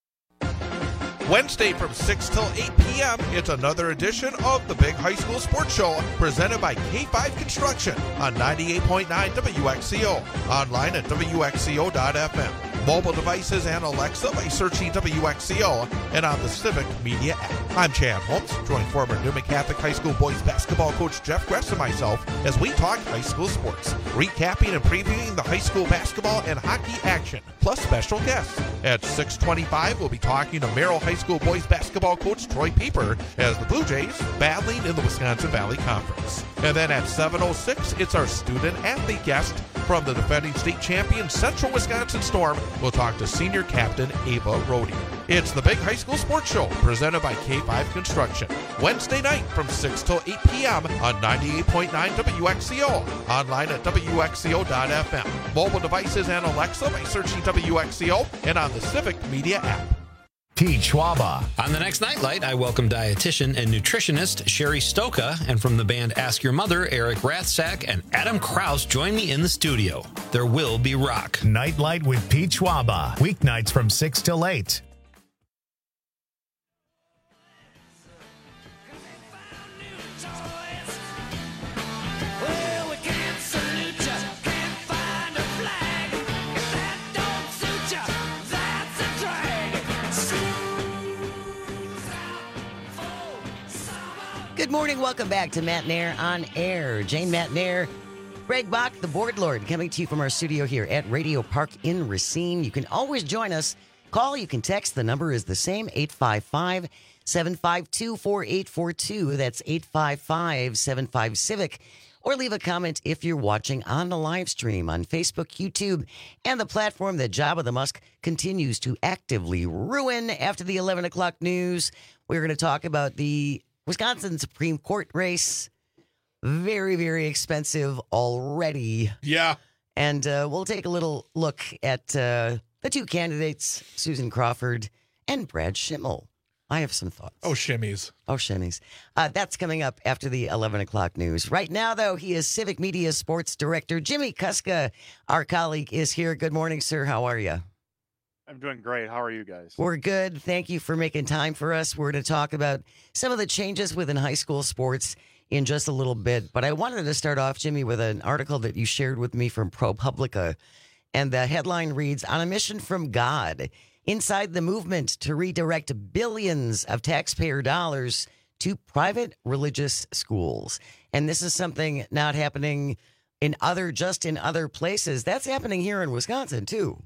S23: Wednesday from six till eight p.m., it's another edition of the Big High School Sports Show, presented by K five Construction on ninety-eight point nine W X C O. Online at W X C O dot F M. Mobile devices and Alexa by searching W X C O and on the Civic Media app. I'm Chad Holmes, joined former Newman Catholic High School boys basketball coach Jeff Gress and myself as we talk high school sports, recapping and previewing the high school basketball and hockey action, plus special guests. At six twenty-five, we'll be talking to Merrill High School boys basketball coach Troy Pieper as the Blue Jays battling in the Wisconsin Valley Conference. And then at seven oh six, it's our student athlete guest from the defending state champion Central Wisconsin Storm. We'll talk to senior captain Ava Rodier. It's the Big High School Sports Show, presented by K five Construction. Wednesday night from six till eight p.m. on ninety-eight point nine W X C O. Online at W X C O dot F M. Mobile devices and Alexa by searching W X C O and on the Civic Media app.
S1: Pete Schwaba.
S20: On the next Nightlight, I welcome dietitian and nutritionist Sherry Stoka, and from the band Ask Your Mother, Eric Rathsack and Adam Kraus join me in the studio. There will be rock.
S1: Nightlight with Pete Schwaba. Weeknights from six till eight.
S17: Good morning. Welcome back to Matt Nair on Air. Jane Matt Nair, Greg Bach, the board lord, coming to you from our studio here at Radio Park in Racine. You can always join us. Call, you can text. The number is the same, eight five five, seven five two, four eight four two. That's eight five five, seven five, Civic. Or leave a comment if you're watching on the live stream on Facebook, YouTube, and the platform that Jabba the Musk continues to actively ruin. After the eleven o'clock news, we're going to talk about the Wisconsin Supreme Court race. Very, very expensive already.
S18: Yeah.
S17: And uh, we'll take a little look at uh, the two candidates, Susan Crawford and Brad Schimmel. I have some thoughts.
S18: Oh, shimmies.
S17: Oh, shimmies. Uh, that's coming up after the eleven o'clock news. Right now, though, he is Civic Media Sports Director. Jimmy Kuska, our colleague, is here. Good morning, sir. How are you?
S7: I'm doing great. How are you guys?
S17: We're good. Thank you for making time for us. We're going to talk about some of the changes within high school sports in just a little bit. But I wanted to start off, Jimmy, with an article that you shared with me from ProPublica. And the headline reads, "On a mission from God, inside the movement to redirect billions of taxpayer dollars to private religious schools." And this is something not happening in other, just in other places. That's happening here in Wisconsin, too.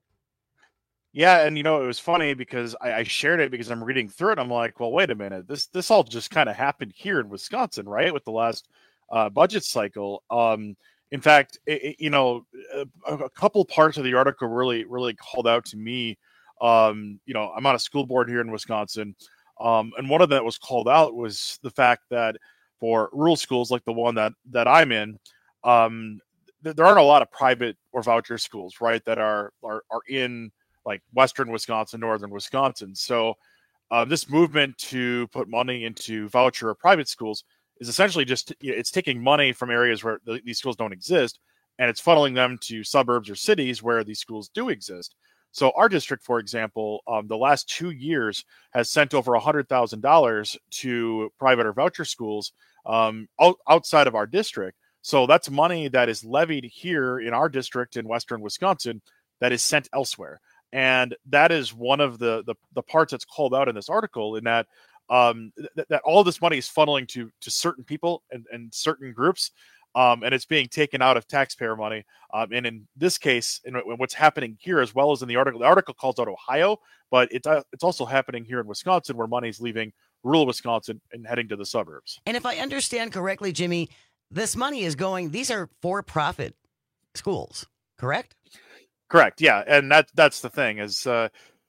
S7: Yeah, and you know, it was funny because I, I shared it because I'm reading through it. I'm like, well, wait a minute. This this all just kind of happened here in Wisconsin, right? With the last uh, budget cycle. Um, in fact, it, it, you know, a, a couple parts of the article really, really called out to me. Um, you know, I'm on a school board here in Wisconsin. Um, and one of that was called out was the fact that for rural schools like the one that, that I'm in, um, th- there aren't a lot of private or voucher schools, right, that are, are, are in like Western Wisconsin, Northern Wisconsin. So uh, this movement to put money into voucher or private schools is essentially just, it's taking money from areas where the, these schools don't exist, and it's funneling them to suburbs or cities where these schools do exist. So our district, for example, um, the last two years has sent over one hundred thousand dollars to private or voucher schools um, out, outside of our district. So that's money that is levied here in our district in Western Wisconsin that is sent elsewhere. And that is one of the, the, the parts that's called out in this article, in that um, th- that all this money is funneling to to certain people and, and certain groups. Um, and it's being taken out of taxpayer money. Um, and in this case, in, in what's happening here, as well as in the article, the article calls out Ohio, but it, uh, it's also happening here in Wisconsin, where money is leaving rural Wisconsin and heading to the suburbs.
S17: And if I understand correctly, Jimmy, this money is going, these are for-profit schools, correct?
S7: Correct. Yeah. And that, that's the thing is, uh,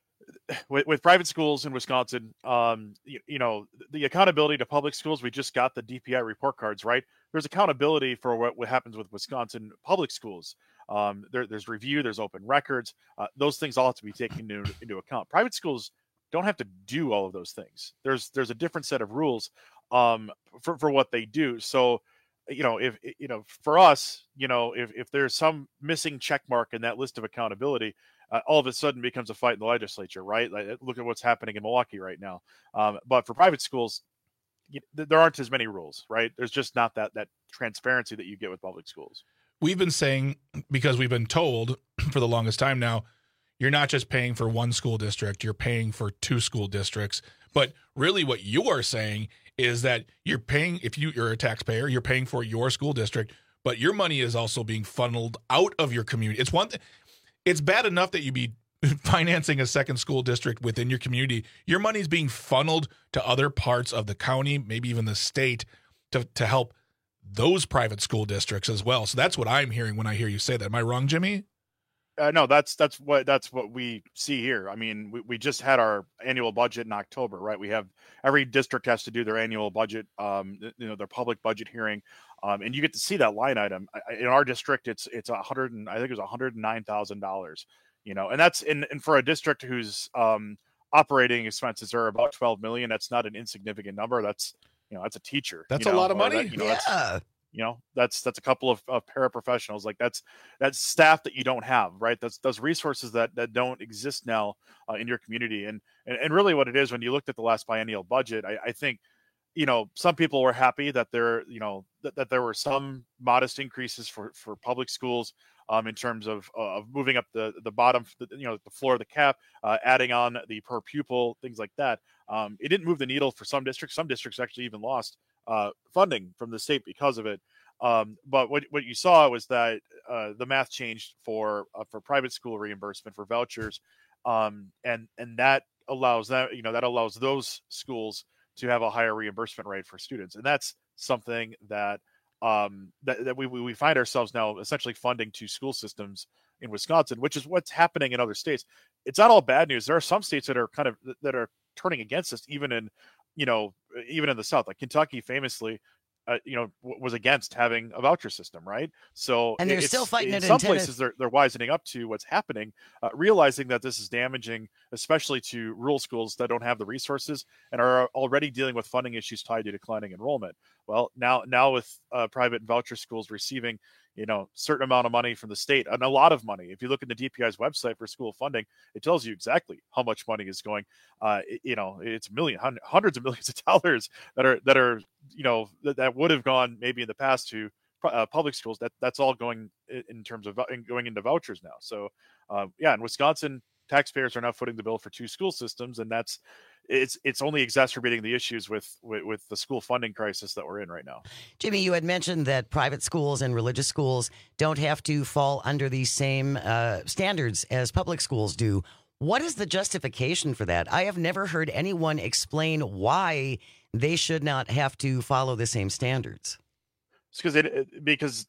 S7: with, with private schools in Wisconsin, um, you, you know, the accountability to public schools, we just got the D P I report cards, right? There's accountability for what, what happens with Wisconsin public schools. Um, there, there's review, there's open records. Uh, those things all have to be taken into, into account. Private schools don't have to do all of those things. There's there's a different set of rules um, for, for what they do. So, you know, if, you know, for us, you know, if, if there's some missing check mark in that list of accountability, uh, all of a sudden becomes a fight in the legislature, right? Like, look at what's happening in Milwaukee right now. Um, but for private schools, you, there aren't as many rules, right? There's just not that that transparency that you get with public schools.
S18: We've been saying, because we've been told for the longest time now, you're not just paying for one school district, you're paying for two school districts. But really what you are saying is that you're paying, if you, you're a taxpayer, you're paying for your school district, but your money is also being funneled out of your community. It's one thing. It's bad enough that you be financing a second school district within your community. Your money is being funneled to other parts of the county, maybe even the state, to, to help those private school districts as well. So that's what I'm hearing when I hear you say that. Am I wrong, Jimmy?
S7: Uh, no, that's that's what that's what we see here. I mean, we, we just had our annual budget in October, right? We have every district has to do their annual budget, um, you know, their public budget hearing, um, and you get to see that line item. In our district, it's it's a hundred and I think it was one hundred nine thousand dollars. You know, and that's in and for a district whose um, operating expenses are about twelve million. That's not an insignificant number. That's you know, that's a teacher.
S18: That's
S7: you
S18: a
S7: know,
S18: lot of money.
S7: That, you know,
S17: yeah.
S7: That's, You know, that's that's a couple of, of paraprofessionals. Like that's that's staff that you don't have, right? That's those resources that that don't exist now uh, in your community. And, and and really, what it is when you looked at the last biennial budget, I, I think you know, some people were happy that there, you know, that, that there were some modest increases for, for public schools um, in terms of uh, of moving up the the bottom, you know, the floor of the cap, uh, adding on the per pupil, things like that. Um, it didn't move the needle for some districts. Some districts actually even lost uh, funding from the state because of it. Um, but what what you saw was that uh, the math changed for uh, for private school reimbursement for vouchers, um, and and that allows that you know that allows those schools to have a higher reimbursement rate for students, and that's something that um, that, that we we find ourselves now essentially funding two school systems in Wisconsin, which is what's happening in other states. It's not all bad news. There are some states that are kind of that are turning against us, even in you know even in the South, like Kentucky famously. Uh, you know, w- was against having a voucher system, right? So,
S17: and they're
S7: it's,
S17: still fighting
S7: in
S17: it.
S7: Some
S17: in
S7: places they're they're wisening up to what's happening, uh, realizing that this is damaging, especially to rural schools that don't have the resources and are already dealing with funding issues tied to declining enrollment. Well, now now with uh, private voucher schools receiving, you know, certain amount of money from the state, and a lot of money. If you look at the D P I's website for school funding, it tells you exactly how much money is going. Uh, it, you know, it's million, hundreds of millions of dollars that are that are you know that, that would have gone maybe in the past to uh, public schools. That that's all going in terms of going into vouchers now. So uh, yeah, in Wisconsin, taxpayers are now footing the bill for two school systems, and that's it's it's only exacerbating the issues with, with with the school funding crisis that we're in right now.
S17: Jimmy, you had mentioned that private schools and religious schools don't have to fall under the same uh, standards as public schools do. What is the justification for that? I have never heard anyone explain why they should not have to follow the same standards.
S7: It's because it, it because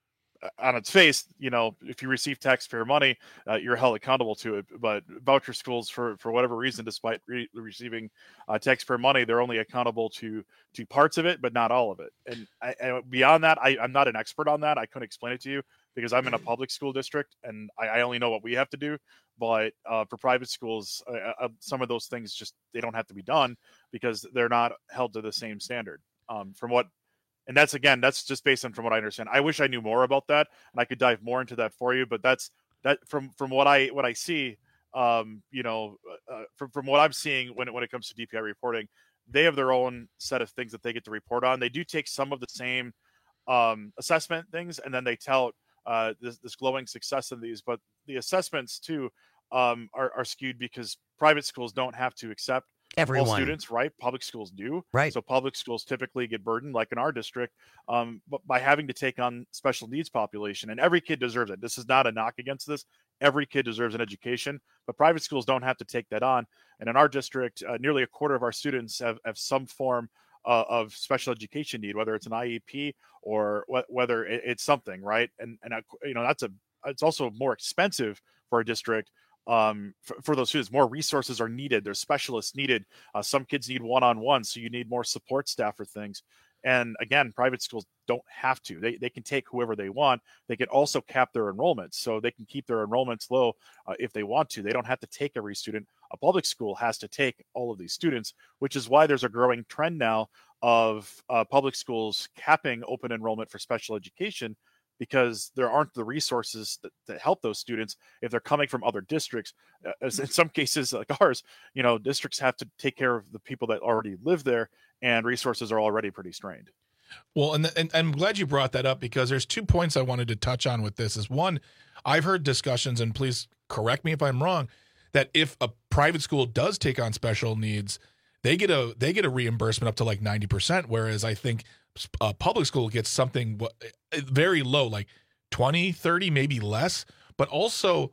S7: on its face, you know, if you receive taxpayer money, uh, you're held accountable to it. But voucher schools, for, for whatever reason, despite re- receiving uh, taxpayer money, they're only accountable to to parts of it, but not all of it. And I, I, beyond that, I, I'm not an expert on that. I couldn't explain it to you because I'm in a public school district and I, I only know what we have to do. But uh, for private schools, uh, uh, some of those things just they don't have to be done because they're not held to the same standard. Um, from what And that's, again, that's just based on from what I understand. I wish I knew more about that and I could dive more into that for you. But that's that from, from what I, what I see, um, you know, uh, from, from what I'm seeing when it, when it comes to D P I reporting, they have their own set of things that they get to report on. They do take some of the same um, assessment things, and then they tout uh, this, this glowing success of these. But the assessments too um, are, are skewed because private schools don't have to accept
S17: Everyone.
S7: all students, right? Public schools do.
S17: Right.
S7: So public schools typically get burdened, like in our district, um, but by having to take on special needs population. And every kid deserves it. This is not a knock against this. Every kid deserves an education, but private schools don't have to take that on. And in our district, uh, nearly a quarter of our students have, have some form uh, of special education need, whether it's an I E P or wh- whether it, it's something, right? And, and, uh, you know, that's a, it's also more expensive for a district. Um, for, for those students, more resources are needed. There's specialists needed. Uh, some kids need one-on-one, so you need more support staff for things. And again, private schools don't have to. They they can take whoever they want. They can also cap their enrollments, so they can keep their enrollments low uh, if they want to. They don't have to take every student. A public school has to take all of these students, which is why there's a growing trend now of uh, public schools capping open enrollment for special education, because there aren't the resources that, that help those students if they're coming from other districts. Uh, in some cases, like ours, you know, districts have to take care of the people that already live there, and resources are already pretty strained.
S18: Well, and, and I'm glad you brought that up because there's two points I wanted to touch on with this. Is one, I've heard discussions, and please correct me if I'm wrong, that if a private school does take on special needs, they get a they get a reimbursement up to like ninety percent, whereas I think a public school gets something very low, like twenty, thirty, maybe less. But also,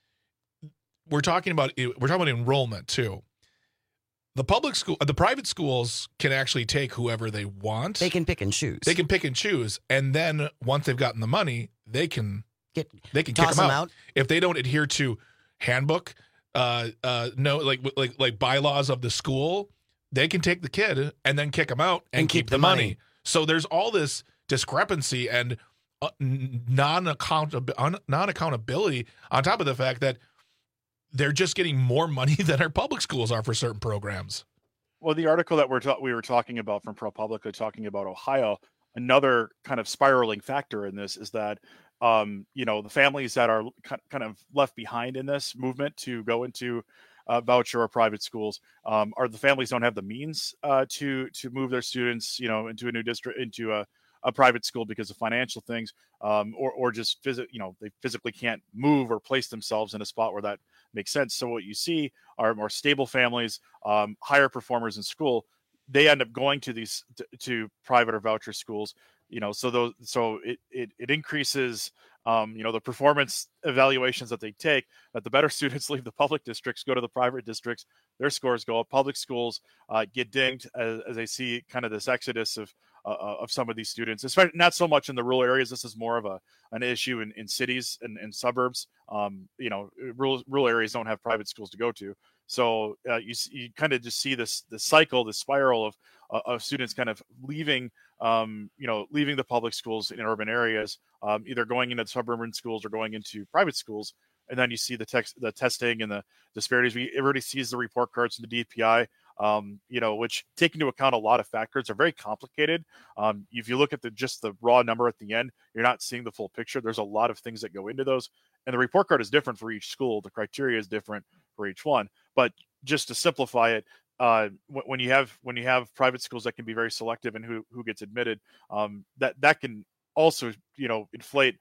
S18: we're talking about we're talking about enrollment too. The public school, the private schools can actually take whoever they want.
S17: They can pick and choose.
S18: They can pick and choose, and then once they've gotten the money, they can
S17: get
S18: they can
S17: toss
S18: kick them out.
S17: them out
S18: if they don't adhere to handbook, uh, uh, no, like like like bylaws of the school. They can take the kid and then kick them out and,
S17: And
S18: keep,
S17: keep
S18: the
S17: the
S18: money.
S17: money.
S18: So there's all this discrepancy and uh, non-account non-accountability on top of the fact that they're just getting more money than our public schools are for certain programs.
S7: Well, the article that we're ta- we were talking about from ProPublica, talking about Ohio, another kind of spiraling factor in this is that um, you know the families that are kind of left behind in this movement to go into uh, voucher or private schools, um, or the families don't have the means uh, to to move their students, you know, into a new district, into a, a private school because of financial things, um, or or just visit, you know, they physically can't move or place themselves in a spot where that makes sense. So what you see are more stable families, um, higher performers in school. They end up going to these to, to private or voucher schools, you know. So those so it it, it increases. Um, you know, the performance evaluations that they take, that the better students leave the public districts, go to the private districts, their scores go up. Public schools uh, get dinged as, as they see kind of this exodus of uh, of some of these students, especially not so much in the rural areas. This is more of a an issue in, in cities and, and suburbs. Um, you know, rural, rural areas don't have private schools to go to. So uh, you you kind of just see this this cycle, this spiral of uh, of students kind of leaving, um, you know, leaving the public schools in urban areas, um, either going into suburban schools or going into private schools, and then you see the text, the testing and the disparities. We everybody sees the report cards and the D P I, um, you know, which take into account a lot of factors. Are very complicated. Um, if you look at the just the raw number at the end, you're not seeing the full picture. There's a lot of things that go into those, and the report card is different for each school. The criteria is different for each one. But just to simplify it, uh, when you have when you have private schools that can be very selective in who who gets admitted, um, that that can also, you know, inflate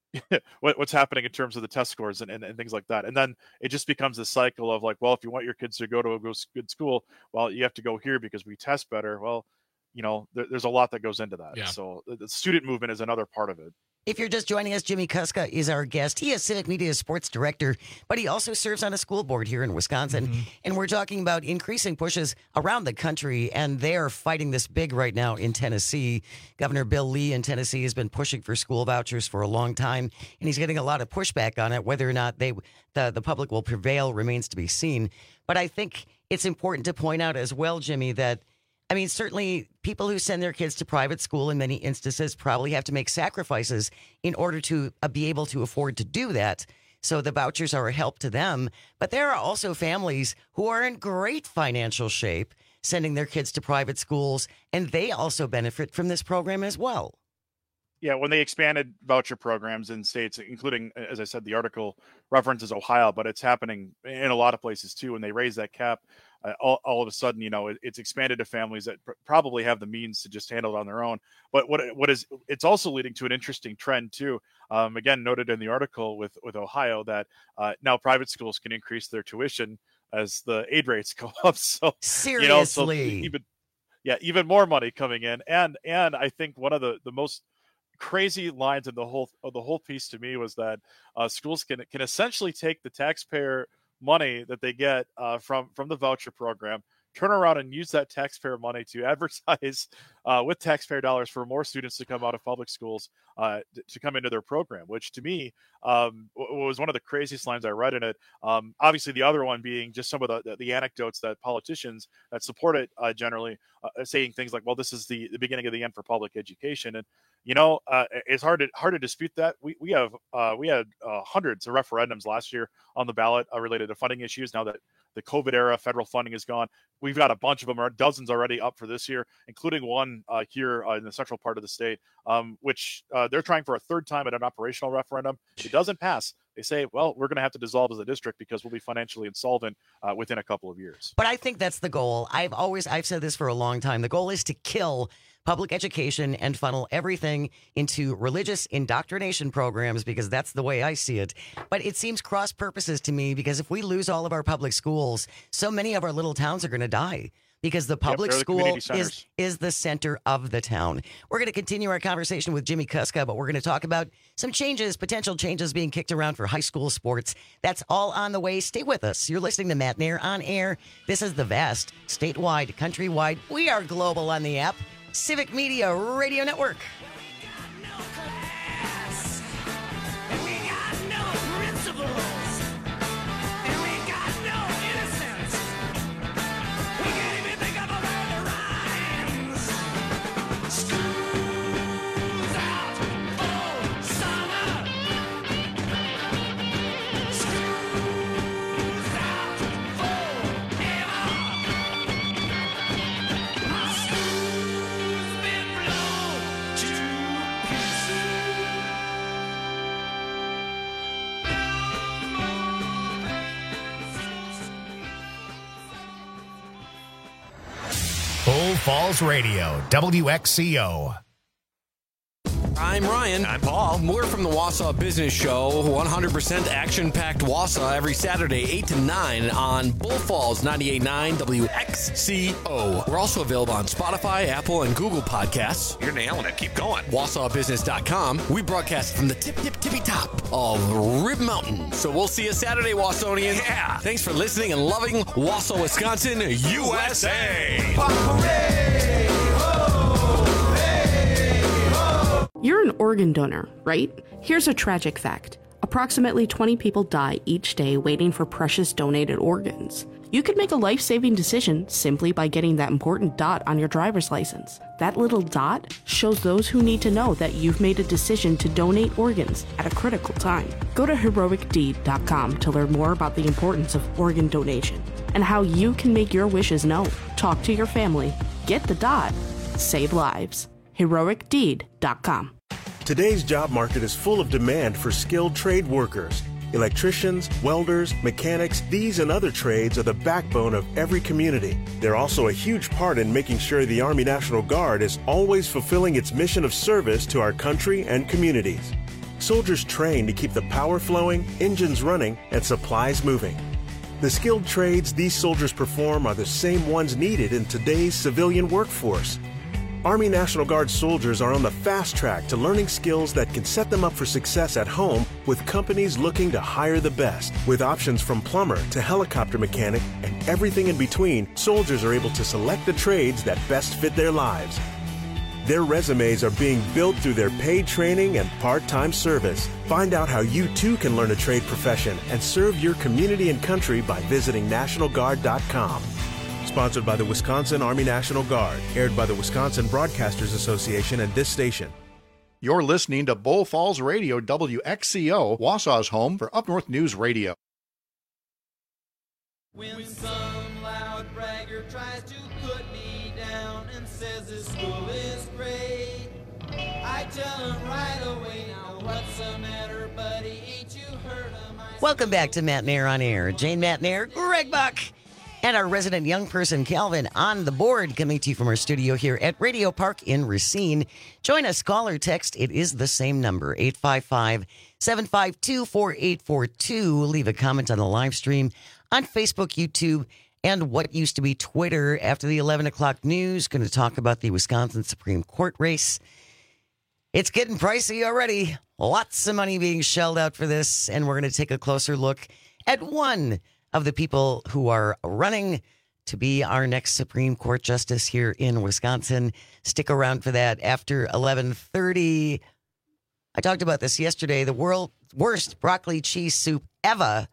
S7: what, what's happening in terms of the test scores and, and, and things like that. And then it just becomes a cycle of like, well, if you want your kids to go to a good school, well, you have to go here because we test better. Well, you know, there, there's a lot that goes into that.
S18: Yeah.
S7: So the student movement is another part of it.
S17: If you're just joining us, Jimmy Kuska is our guest. He is Civic Media Sports Director, but he also serves on a school board here in Wisconsin. Mm-hmm. And we're talking about increasing pushes around the country, and they are fighting this big right now in Tennessee. Governor Bill Lee in Tennessee has been pushing for school vouchers for a long time, and he's getting a lot of pushback on it. Whether or not they the, the public will prevail remains to be seen. But I think it's important to point out as well, Jimmy, that I mean, certainly people who send their kids to private school in many instances probably have to make sacrifices in order to uh, be able to afford to do that. So the vouchers are a help to them. But there are also families who are in great financial shape sending their kids to private schools, and they also benefit from this program as well.
S7: Yeah, when they expanded voucher programs in states, including, as I said, the article references Ohio, but it's happening in a lot of places too. When they raise that cap, uh, all, all of a sudden, you know, it, it's expanded to families that pr- probably have the means to just handle it on their own. But what what is it's also leading to an interesting trend too. Um, again, noted in the article with with Ohio that uh, now private schools can increase their tuition as the aid rates go up. So
S17: seriously,
S7: you know, so even yeah, even more money coming in, and and I think one of the the most crazy lines in the whole of the whole piece to me was that uh, schools can can essentially take the taxpayer money that they get uh, from from the voucher program, turn around and use that taxpayer money to advertise uh, with taxpayer dollars for more students to come out of public schools uh, to come into their program, which to me um, was one of the craziest lines I read in it. Um, obviously, the other one being just some of the, the, the anecdotes that politicians that support it uh, generally uh, saying things like, well, this is the, the beginning of the end for public education. And, you know, uh, it's hard to hard to dispute that. We we have uh, we had uh, hundreds of referendums last year on the ballot uh, related to funding issues. Now that the COVID era federal funding is gone, we've got a bunch of them, or dozens already up for this year, including one uh, here uh, in the central part of the state, um, which uh, they're trying for a third time at an operational referendum. It doesn't pass. They say, well, we're going to have to dissolve as a district because we'll be financially insolvent uh, within a couple of years.
S17: But I think that's the goal. I've always, I've said this for a long time. The goal is to kill public education and funnel everything into religious indoctrination programs, because that's the way I see it. But it seems cross purposes to me, because if we lose all of our public schools, so many of our little towns are going to die, because the public
S7: yep,
S17: school
S7: the
S17: is is the center of the town. We're going to continue our conversation with Jimmy Kuska, but we're going to talk about some changes, potential changes being kicked around for high school sports. That's all on the way. Stay with us. You're listening to Matt Nair on air. This is the vast, statewide, countrywide. We are global on the app. Civic Media Radio Network.
S8: To
S1: Falls Radio, W X C O.
S8: I'm Ryan. I'm Paul. We're from the Wausau Business Show. one hundred percent action-packed Wausau every Saturday, eight to nine on Bull Falls ninety-eight point nine W X C O. We're also available on Spotify, Apple, and Google Podcasts. You're nailing it. Keep going. Wausau Business dot com. We broadcast from the tip, tip, tippy top of Rib Mountain. So we'll see you Saturday, Wausonians. Yeah. Thanks for listening and loving Wausau, Wisconsin, U S A.
S9: You're an organ donor, right? Here's a tragic fact. Approximately twenty people die each day waiting for precious donated organs. You could make a life-saving decision simply by getting that important dot on your driver's license. That little dot shows those who need to know that you've made a decision to donate organs at a critical time. Go to heroic deed dot com to learn more about the importance of organ donation and how you can make your wishes known. Talk to your family. Get the dot. Save lives. heroic deed dot com.
S10: Today's job market is full of demand for skilled trade workers. Electricians, welders, mechanics, these and other trades are the backbone of every community. They're also a huge part in making sure the Army National Guard is always fulfilling its mission of service to our country and communities. Soldiers train to keep the power flowing, engines running, and supplies moving. The skilled trades these soldiers perform are the same ones needed in today's civilian workforce. Army National Guard soldiers are on the fast track to learning skills that can set them up for success at home with companies looking to hire the best. With options from plumber to helicopter mechanic and everything in between, soldiers are able to select the trades that best fit their lives. Their resumes are being built through their paid training and part-time service. Find out how you too can learn a trade profession and serve your community and country by visiting national guard dot com. Sponsored by the Wisconsin Army National Guard. Aired by the Wisconsin Broadcasters Association and this station.
S24: You're listening to Bull Falls Radio, W X C O, Wausau's home for Up North News Radio.
S25: When some loud bragger tries to put me down and says this school is great, I tell him right away, now what's the matter, buddy? Ain't you heard of my...
S17: Welcome back to Matt Nair on Air. Jane Matt Nair, Greg Buck. And our resident young person, Calvin, on the board, coming to you from our studio here at Radio Park in Racine. Join us, call or text. It is the same number, eight five five, seven five two, four eight four two. Leave a comment on the live stream on Facebook, YouTube, and what used to be Twitter. After the eleven o'clock news, going to talk about the Wisconsin Supreme Court race. It's getting pricey already. Lots of money being shelled out for this, and we're going to take a closer look at one of the people who are running to be our next Supreme Court justice here in Wisconsin. Stick around for that after eleven thirty. I talked about this yesterday, the world's worst broccoli cheese soup ever.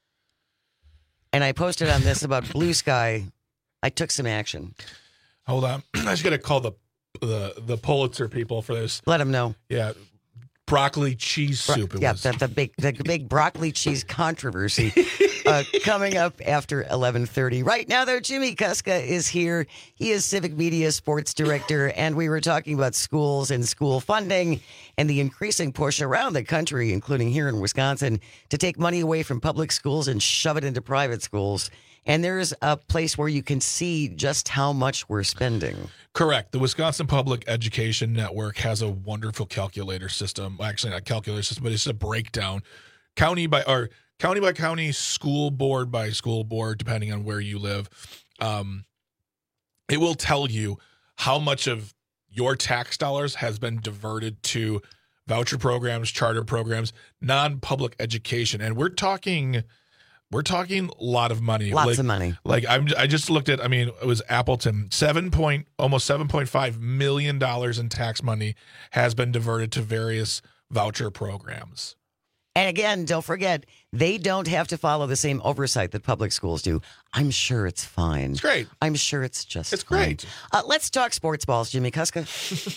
S17: And I posted on this about Blue Sky. I took some action.
S18: Hold on. I just got to call the, the the Pulitzer people for this.
S17: Let them know.
S18: Yeah. Broccoli cheese soup.
S17: Bro-
S18: it
S17: yeah,
S18: was.
S17: the, the big the big broccoli cheese controversy uh, coming up after eleven thirty. Right now, though, Jimmy Kuska is here. He is Civic Media Sports Director, and we were talking about schools and school funding and the increasing push around the country, including here in Wisconsin, to take money away from public schools and shove it into private schools. And there's a place where you can see just how much we're spending.
S18: Correct. The Wisconsin Public Education Network has a wonderful calculator system. Actually, not calculator system, but it's a breakdown, county by or county by county, school board by school board, depending on where you live. Um, it will tell you how much of your tax dollars has been diverted to voucher programs, charter programs, non-public education, and we're talking. We're talking a lot of money.
S17: Lots
S18: like,
S17: of money.
S18: Like I'm, I just looked at. I mean, it was Appleton. Seven point, almost seven point five million dollars in tax money has been diverted to various voucher programs.
S17: And again, don't forget, they don't have to follow the same oversight that public schools do. I'm sure it's fine. It's
S18: great.
S17: I'm sure it's just.
S18: It's
S17: fine.
S18: great.
S17: Uh, let's talk sports balls, Jimmy Kuska.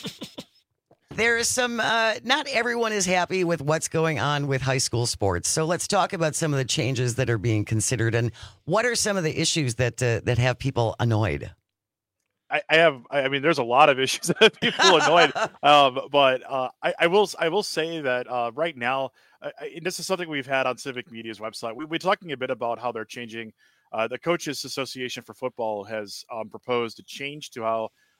S17: There is some, uh, not everyone is happy with what's going on with high school sports. So let's talk about some of the changes that are being considered and what are some of the issues that uh, that have people annoyed.
S7: I, I have, I mean, there's a lot of issues that have people annoyed, um, but uh, I, I will, I will say that uh, right now, uh, and this is something we've had on Civic Media's website. We, we're talking a bit about how they're changing. Uh, the Coaches Association for Football has um, proposed a change to how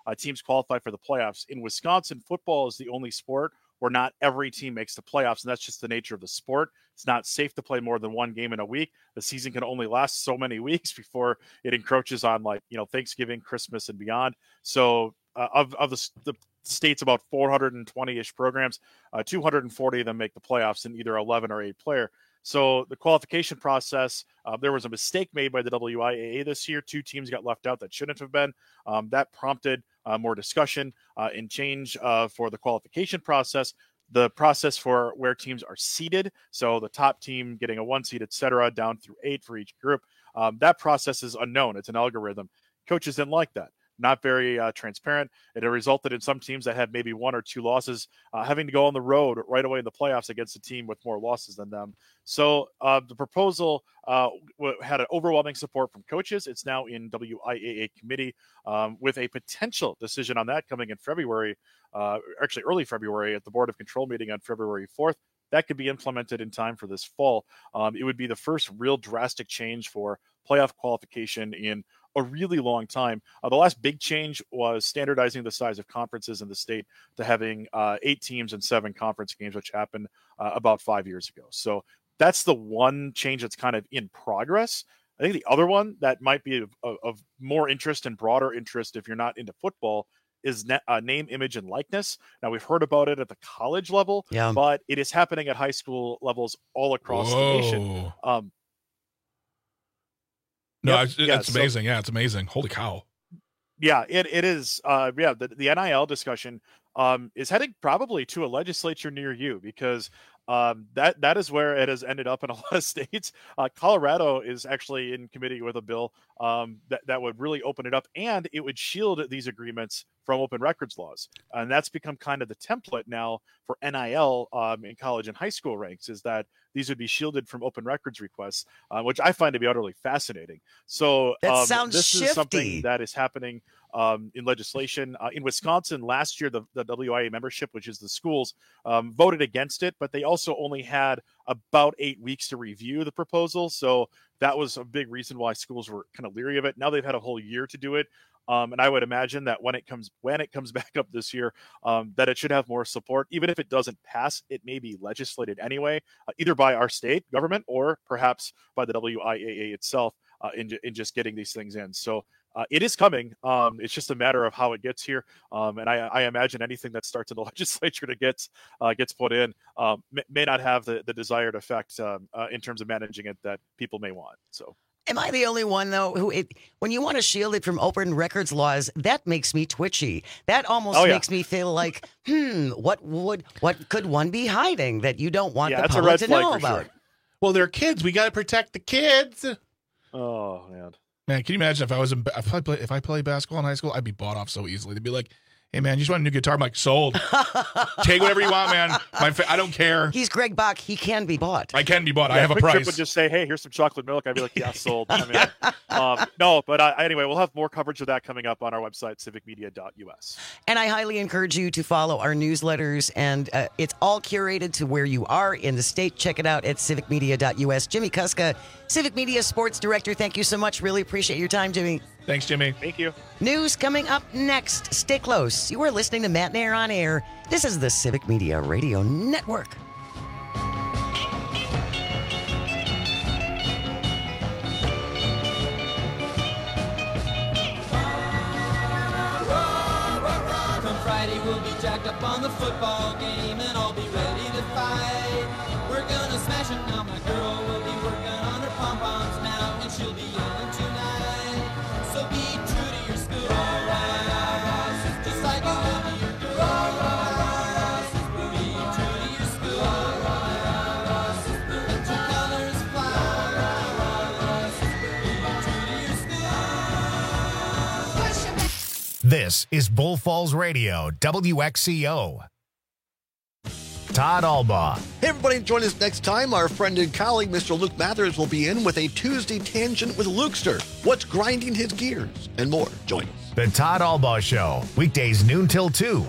S7: uh, teams qualify for the playoffs. In Wisconsin, football is the only sport where not every team makes the playoffs, and that's just the nature of the sport. It's not safe to play more than one game in a week. The season can only last so many weeks before it encroaches on, like, you know, Thanksgiving, Christmas, and beyond. So uh, of, of the, the state's about four hundred twenty-ish programs, uh, two hundred forty of them make the playoffs in either eleven or eight player. So the qualification process, uh, there was a mistake made by the W I A A this year. Two teams got left out that shouldn't have been. Um, that prompted uh, more discussion uh, and change uh, for the qualification process. The process for where teams are seeded, so the top team getting a one seed, et cetera, down through eight for each group. Um, that process is unknown. It's an algorithm. Coaches didn't like that. Not very uh, transparent. It resulted in some teams that had maybe one or two losses uh, having to go on the road right away in the playoffs against a team with more losses than them. So uh, the proposal uh, w- had an overwhelming support from coaches. It's now in W I A A committee um, with a potential decision on that coming in February, uh, actually early February at the Board of Control meeting on February fourth. That could be implemented in time for this fall. Um, it would be the first real drastic change for playoff qualification in a really long time. Uh, the last big change was standardizing the size of conferences in the state to having uh, eight teams and seven conference games, which happened uh, about five years ago. So that's the one change that's kind of in progress. I think the other one that might be of, of, of more interest and broader interest if you're not into football is ne- uh, name, image, and likeness. Now, we've heard about it at the college level,
S17: yeah.
S7: but it is happening at high school levels all across
S18: Whoa.
S7: the nation. Um,
S18: No,
S7: Yep.
S18: it's,
S7: Yeah,
S18: it's
S7: so-
S18: amazing. Yeah, it's amazing. Holy cow.
S7: Yeah, it, it is. Uh, yeah, the, the N I L discussion um, is heading probably to a legislature near you because um, that that is where it has ended up in a lot of states. Uh, Colorado is actually in committee with a bill um, that, that would really open it up, and it would shield these agreements from open records laws. And that's become kind of the template now for N I L um, in college and high school ranks, is that these would be shielded from open records requests, uh, which I find to be utterly fascinating. So
S17: That
S7: um,
S17: sounds
S7: this
S17: shifty.
S7: is something that is happening um, in legislation. Uh, in Wisconsin last year, the, the W I A membership, which is the schools, um, voted against it, but they also only had about eight weeks to review the proposal. So that was a big reason why schools were kind of leery of it. Now they've had a whole year to do it. Um, and I would imagine that when it comes when it comes back up this year, um, that it should have more support. Even if it doesn't pass, it may be legislated anyway, uh, either by our state government or perhaps by the W I A A itself uh, in, in just getting these things in. So uh, it is coming. Um, it's just a matter of how it gets here. Um, and I, I imagine anything that starts in the legislature to get uh, gets put in um, may, may not have the, the desired effect um, uh, in terms of managing it that people may want. So.
S17: Am I the only one, though, who it, when you want to shield it from open records laws, that makes me twitchy. That almost
S7: Oh, yeah.
S17: makes me feel like, hmm, what would, what could one be hiding that you don't want
S7: Yeah,
S17: the
S7: that's a
S17: public
S7: red
S17: to
S7: flag
S17: know
S7: for
S17: about?
S7: sure.
S18: Well, they're kids. We got to protect the kids.
S7: Oh, man.
S18: Man, can you imagine if I was in, if I play if I played basketball in high school, I'd be bought off so easily. They'd be like, "Hey, man, you just want a new guitar?" I'm like, "Sold. Take whatever you want, man. My fa- I don't care.
S17: He's Greg Bach. He can be bought.
S18: I can be bought. I
S7: Yeah,
S18: have a
S7: Quick Trip
S18: price."
S7: would just say, "Hey, here's some chocolate milk." I'd be like, "Yeah, sold." I mean, um, no, but uh, anyway, we'll have more coverage of that coming up on our website, civic media dot U S.
S17: And I highly encourage you to follow our newsletters, and uh, it's all curated to where you are in the state. Check it out at civic media dot U S. Jimmy Kuska, Civic Media Sports Director, thank you so much. Really appreciate your time, Jimmy.
S18: Thanks, Jimmy.
S7: Thank you.
S17: News coming up next. Stay close. You are listening to Matt Nair on Air. This is the Civic Media Radio Network.
S25: Come Friday, we'll be jacked up on the football game, and I'll be ready to fight. We're gonna smash it now. My girl will be working on her pom poms now, and she'll be yelling tonight. So be true to your school, alright? Just like you will to your girl, alright? Be true to your school, alright? Let your colors fly, alright? Be true to your school. Push 'em back.
S1: This is Bull Falls Radio, W X C O. Todd Albaugh.
S2: Hey, everybody, join us next time. Our friend and colleague, Mister Luke Mathers, will be in with a Tuesday Tangent with Lukester. What's grinding his gears? And more. Join us.
S1: The Todd Albaugh Show, weekdays noon till two.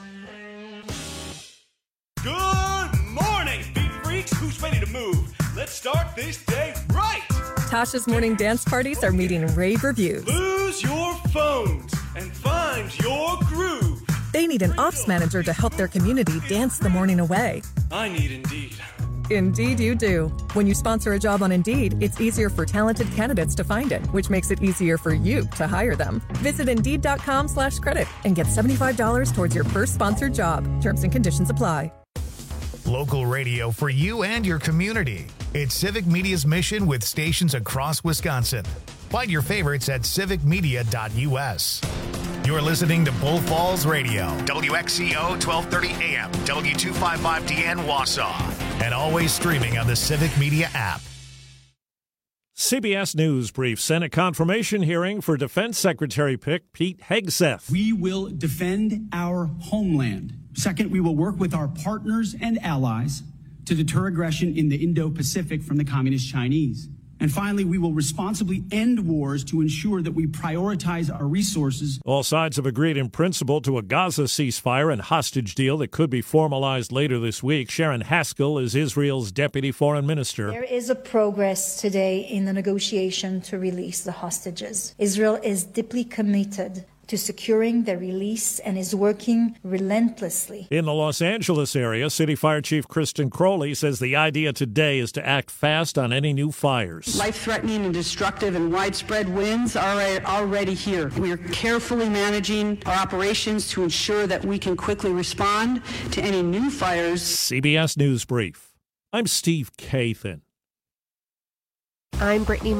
S11: Good morning, beat freaks. Who's ready to move? Let's start this day right.
S12: Tasha's morning dance parties are meeting rave reviews.
S11: Lose your phones. and find your groove.
S12: They need an ops manager to help their community dance the morning away.
S11: I need Indeed.
S12: Indeed you do. When you sponsor a job on Indeed, it's easier for talented candidates to find it, which makes it easier for you to hire them. Visit Indeed.com slash credit and get seventy-five dollars towards your first sponsored job. Terms and conditions apply.
S1: Local radio for you and your community. It's Civic Media's mission with stations across Wisconsin. Find your favorites at civic media dot u s. You're listening to Bull Falls Radio, W X C O twelve thirty A M, W two fifty-five D N Wausau, and always streaming on the Civic Media app.
S13: C B S News brief Senate confirmation hearing for Defense Secretary pick Pete Hegseth.
S14: We will defend our homeland. Second, we will work with our partners and allies to deter aggression in the Indo-Pacific from the Communist Chinese. And finally, we will responsibly end wars to ensure that we prioritize our resources.
S13: All sides have agreed in principle to a Gaza ceasefire and hostage deal that could be formalized later this week. Sharon Haskell is Israel's deputy foreign minister.
S15: There is a progress today in the negotiation to release the hostages. Israel is deeply committed to securing their release and is working relentlessly.
S13: In the Los Angeles area, City Fire Chief Kristen Crowley says the idea today is to act fast on any new fires.
S16: Life-threatening and destructive and widespread winds are already here. We are carefully managing our operations to ensure that we can quickly respond to any new fires.
S13: C B S News Brief. I'm Steve Kathan.
S6: I'm Brittany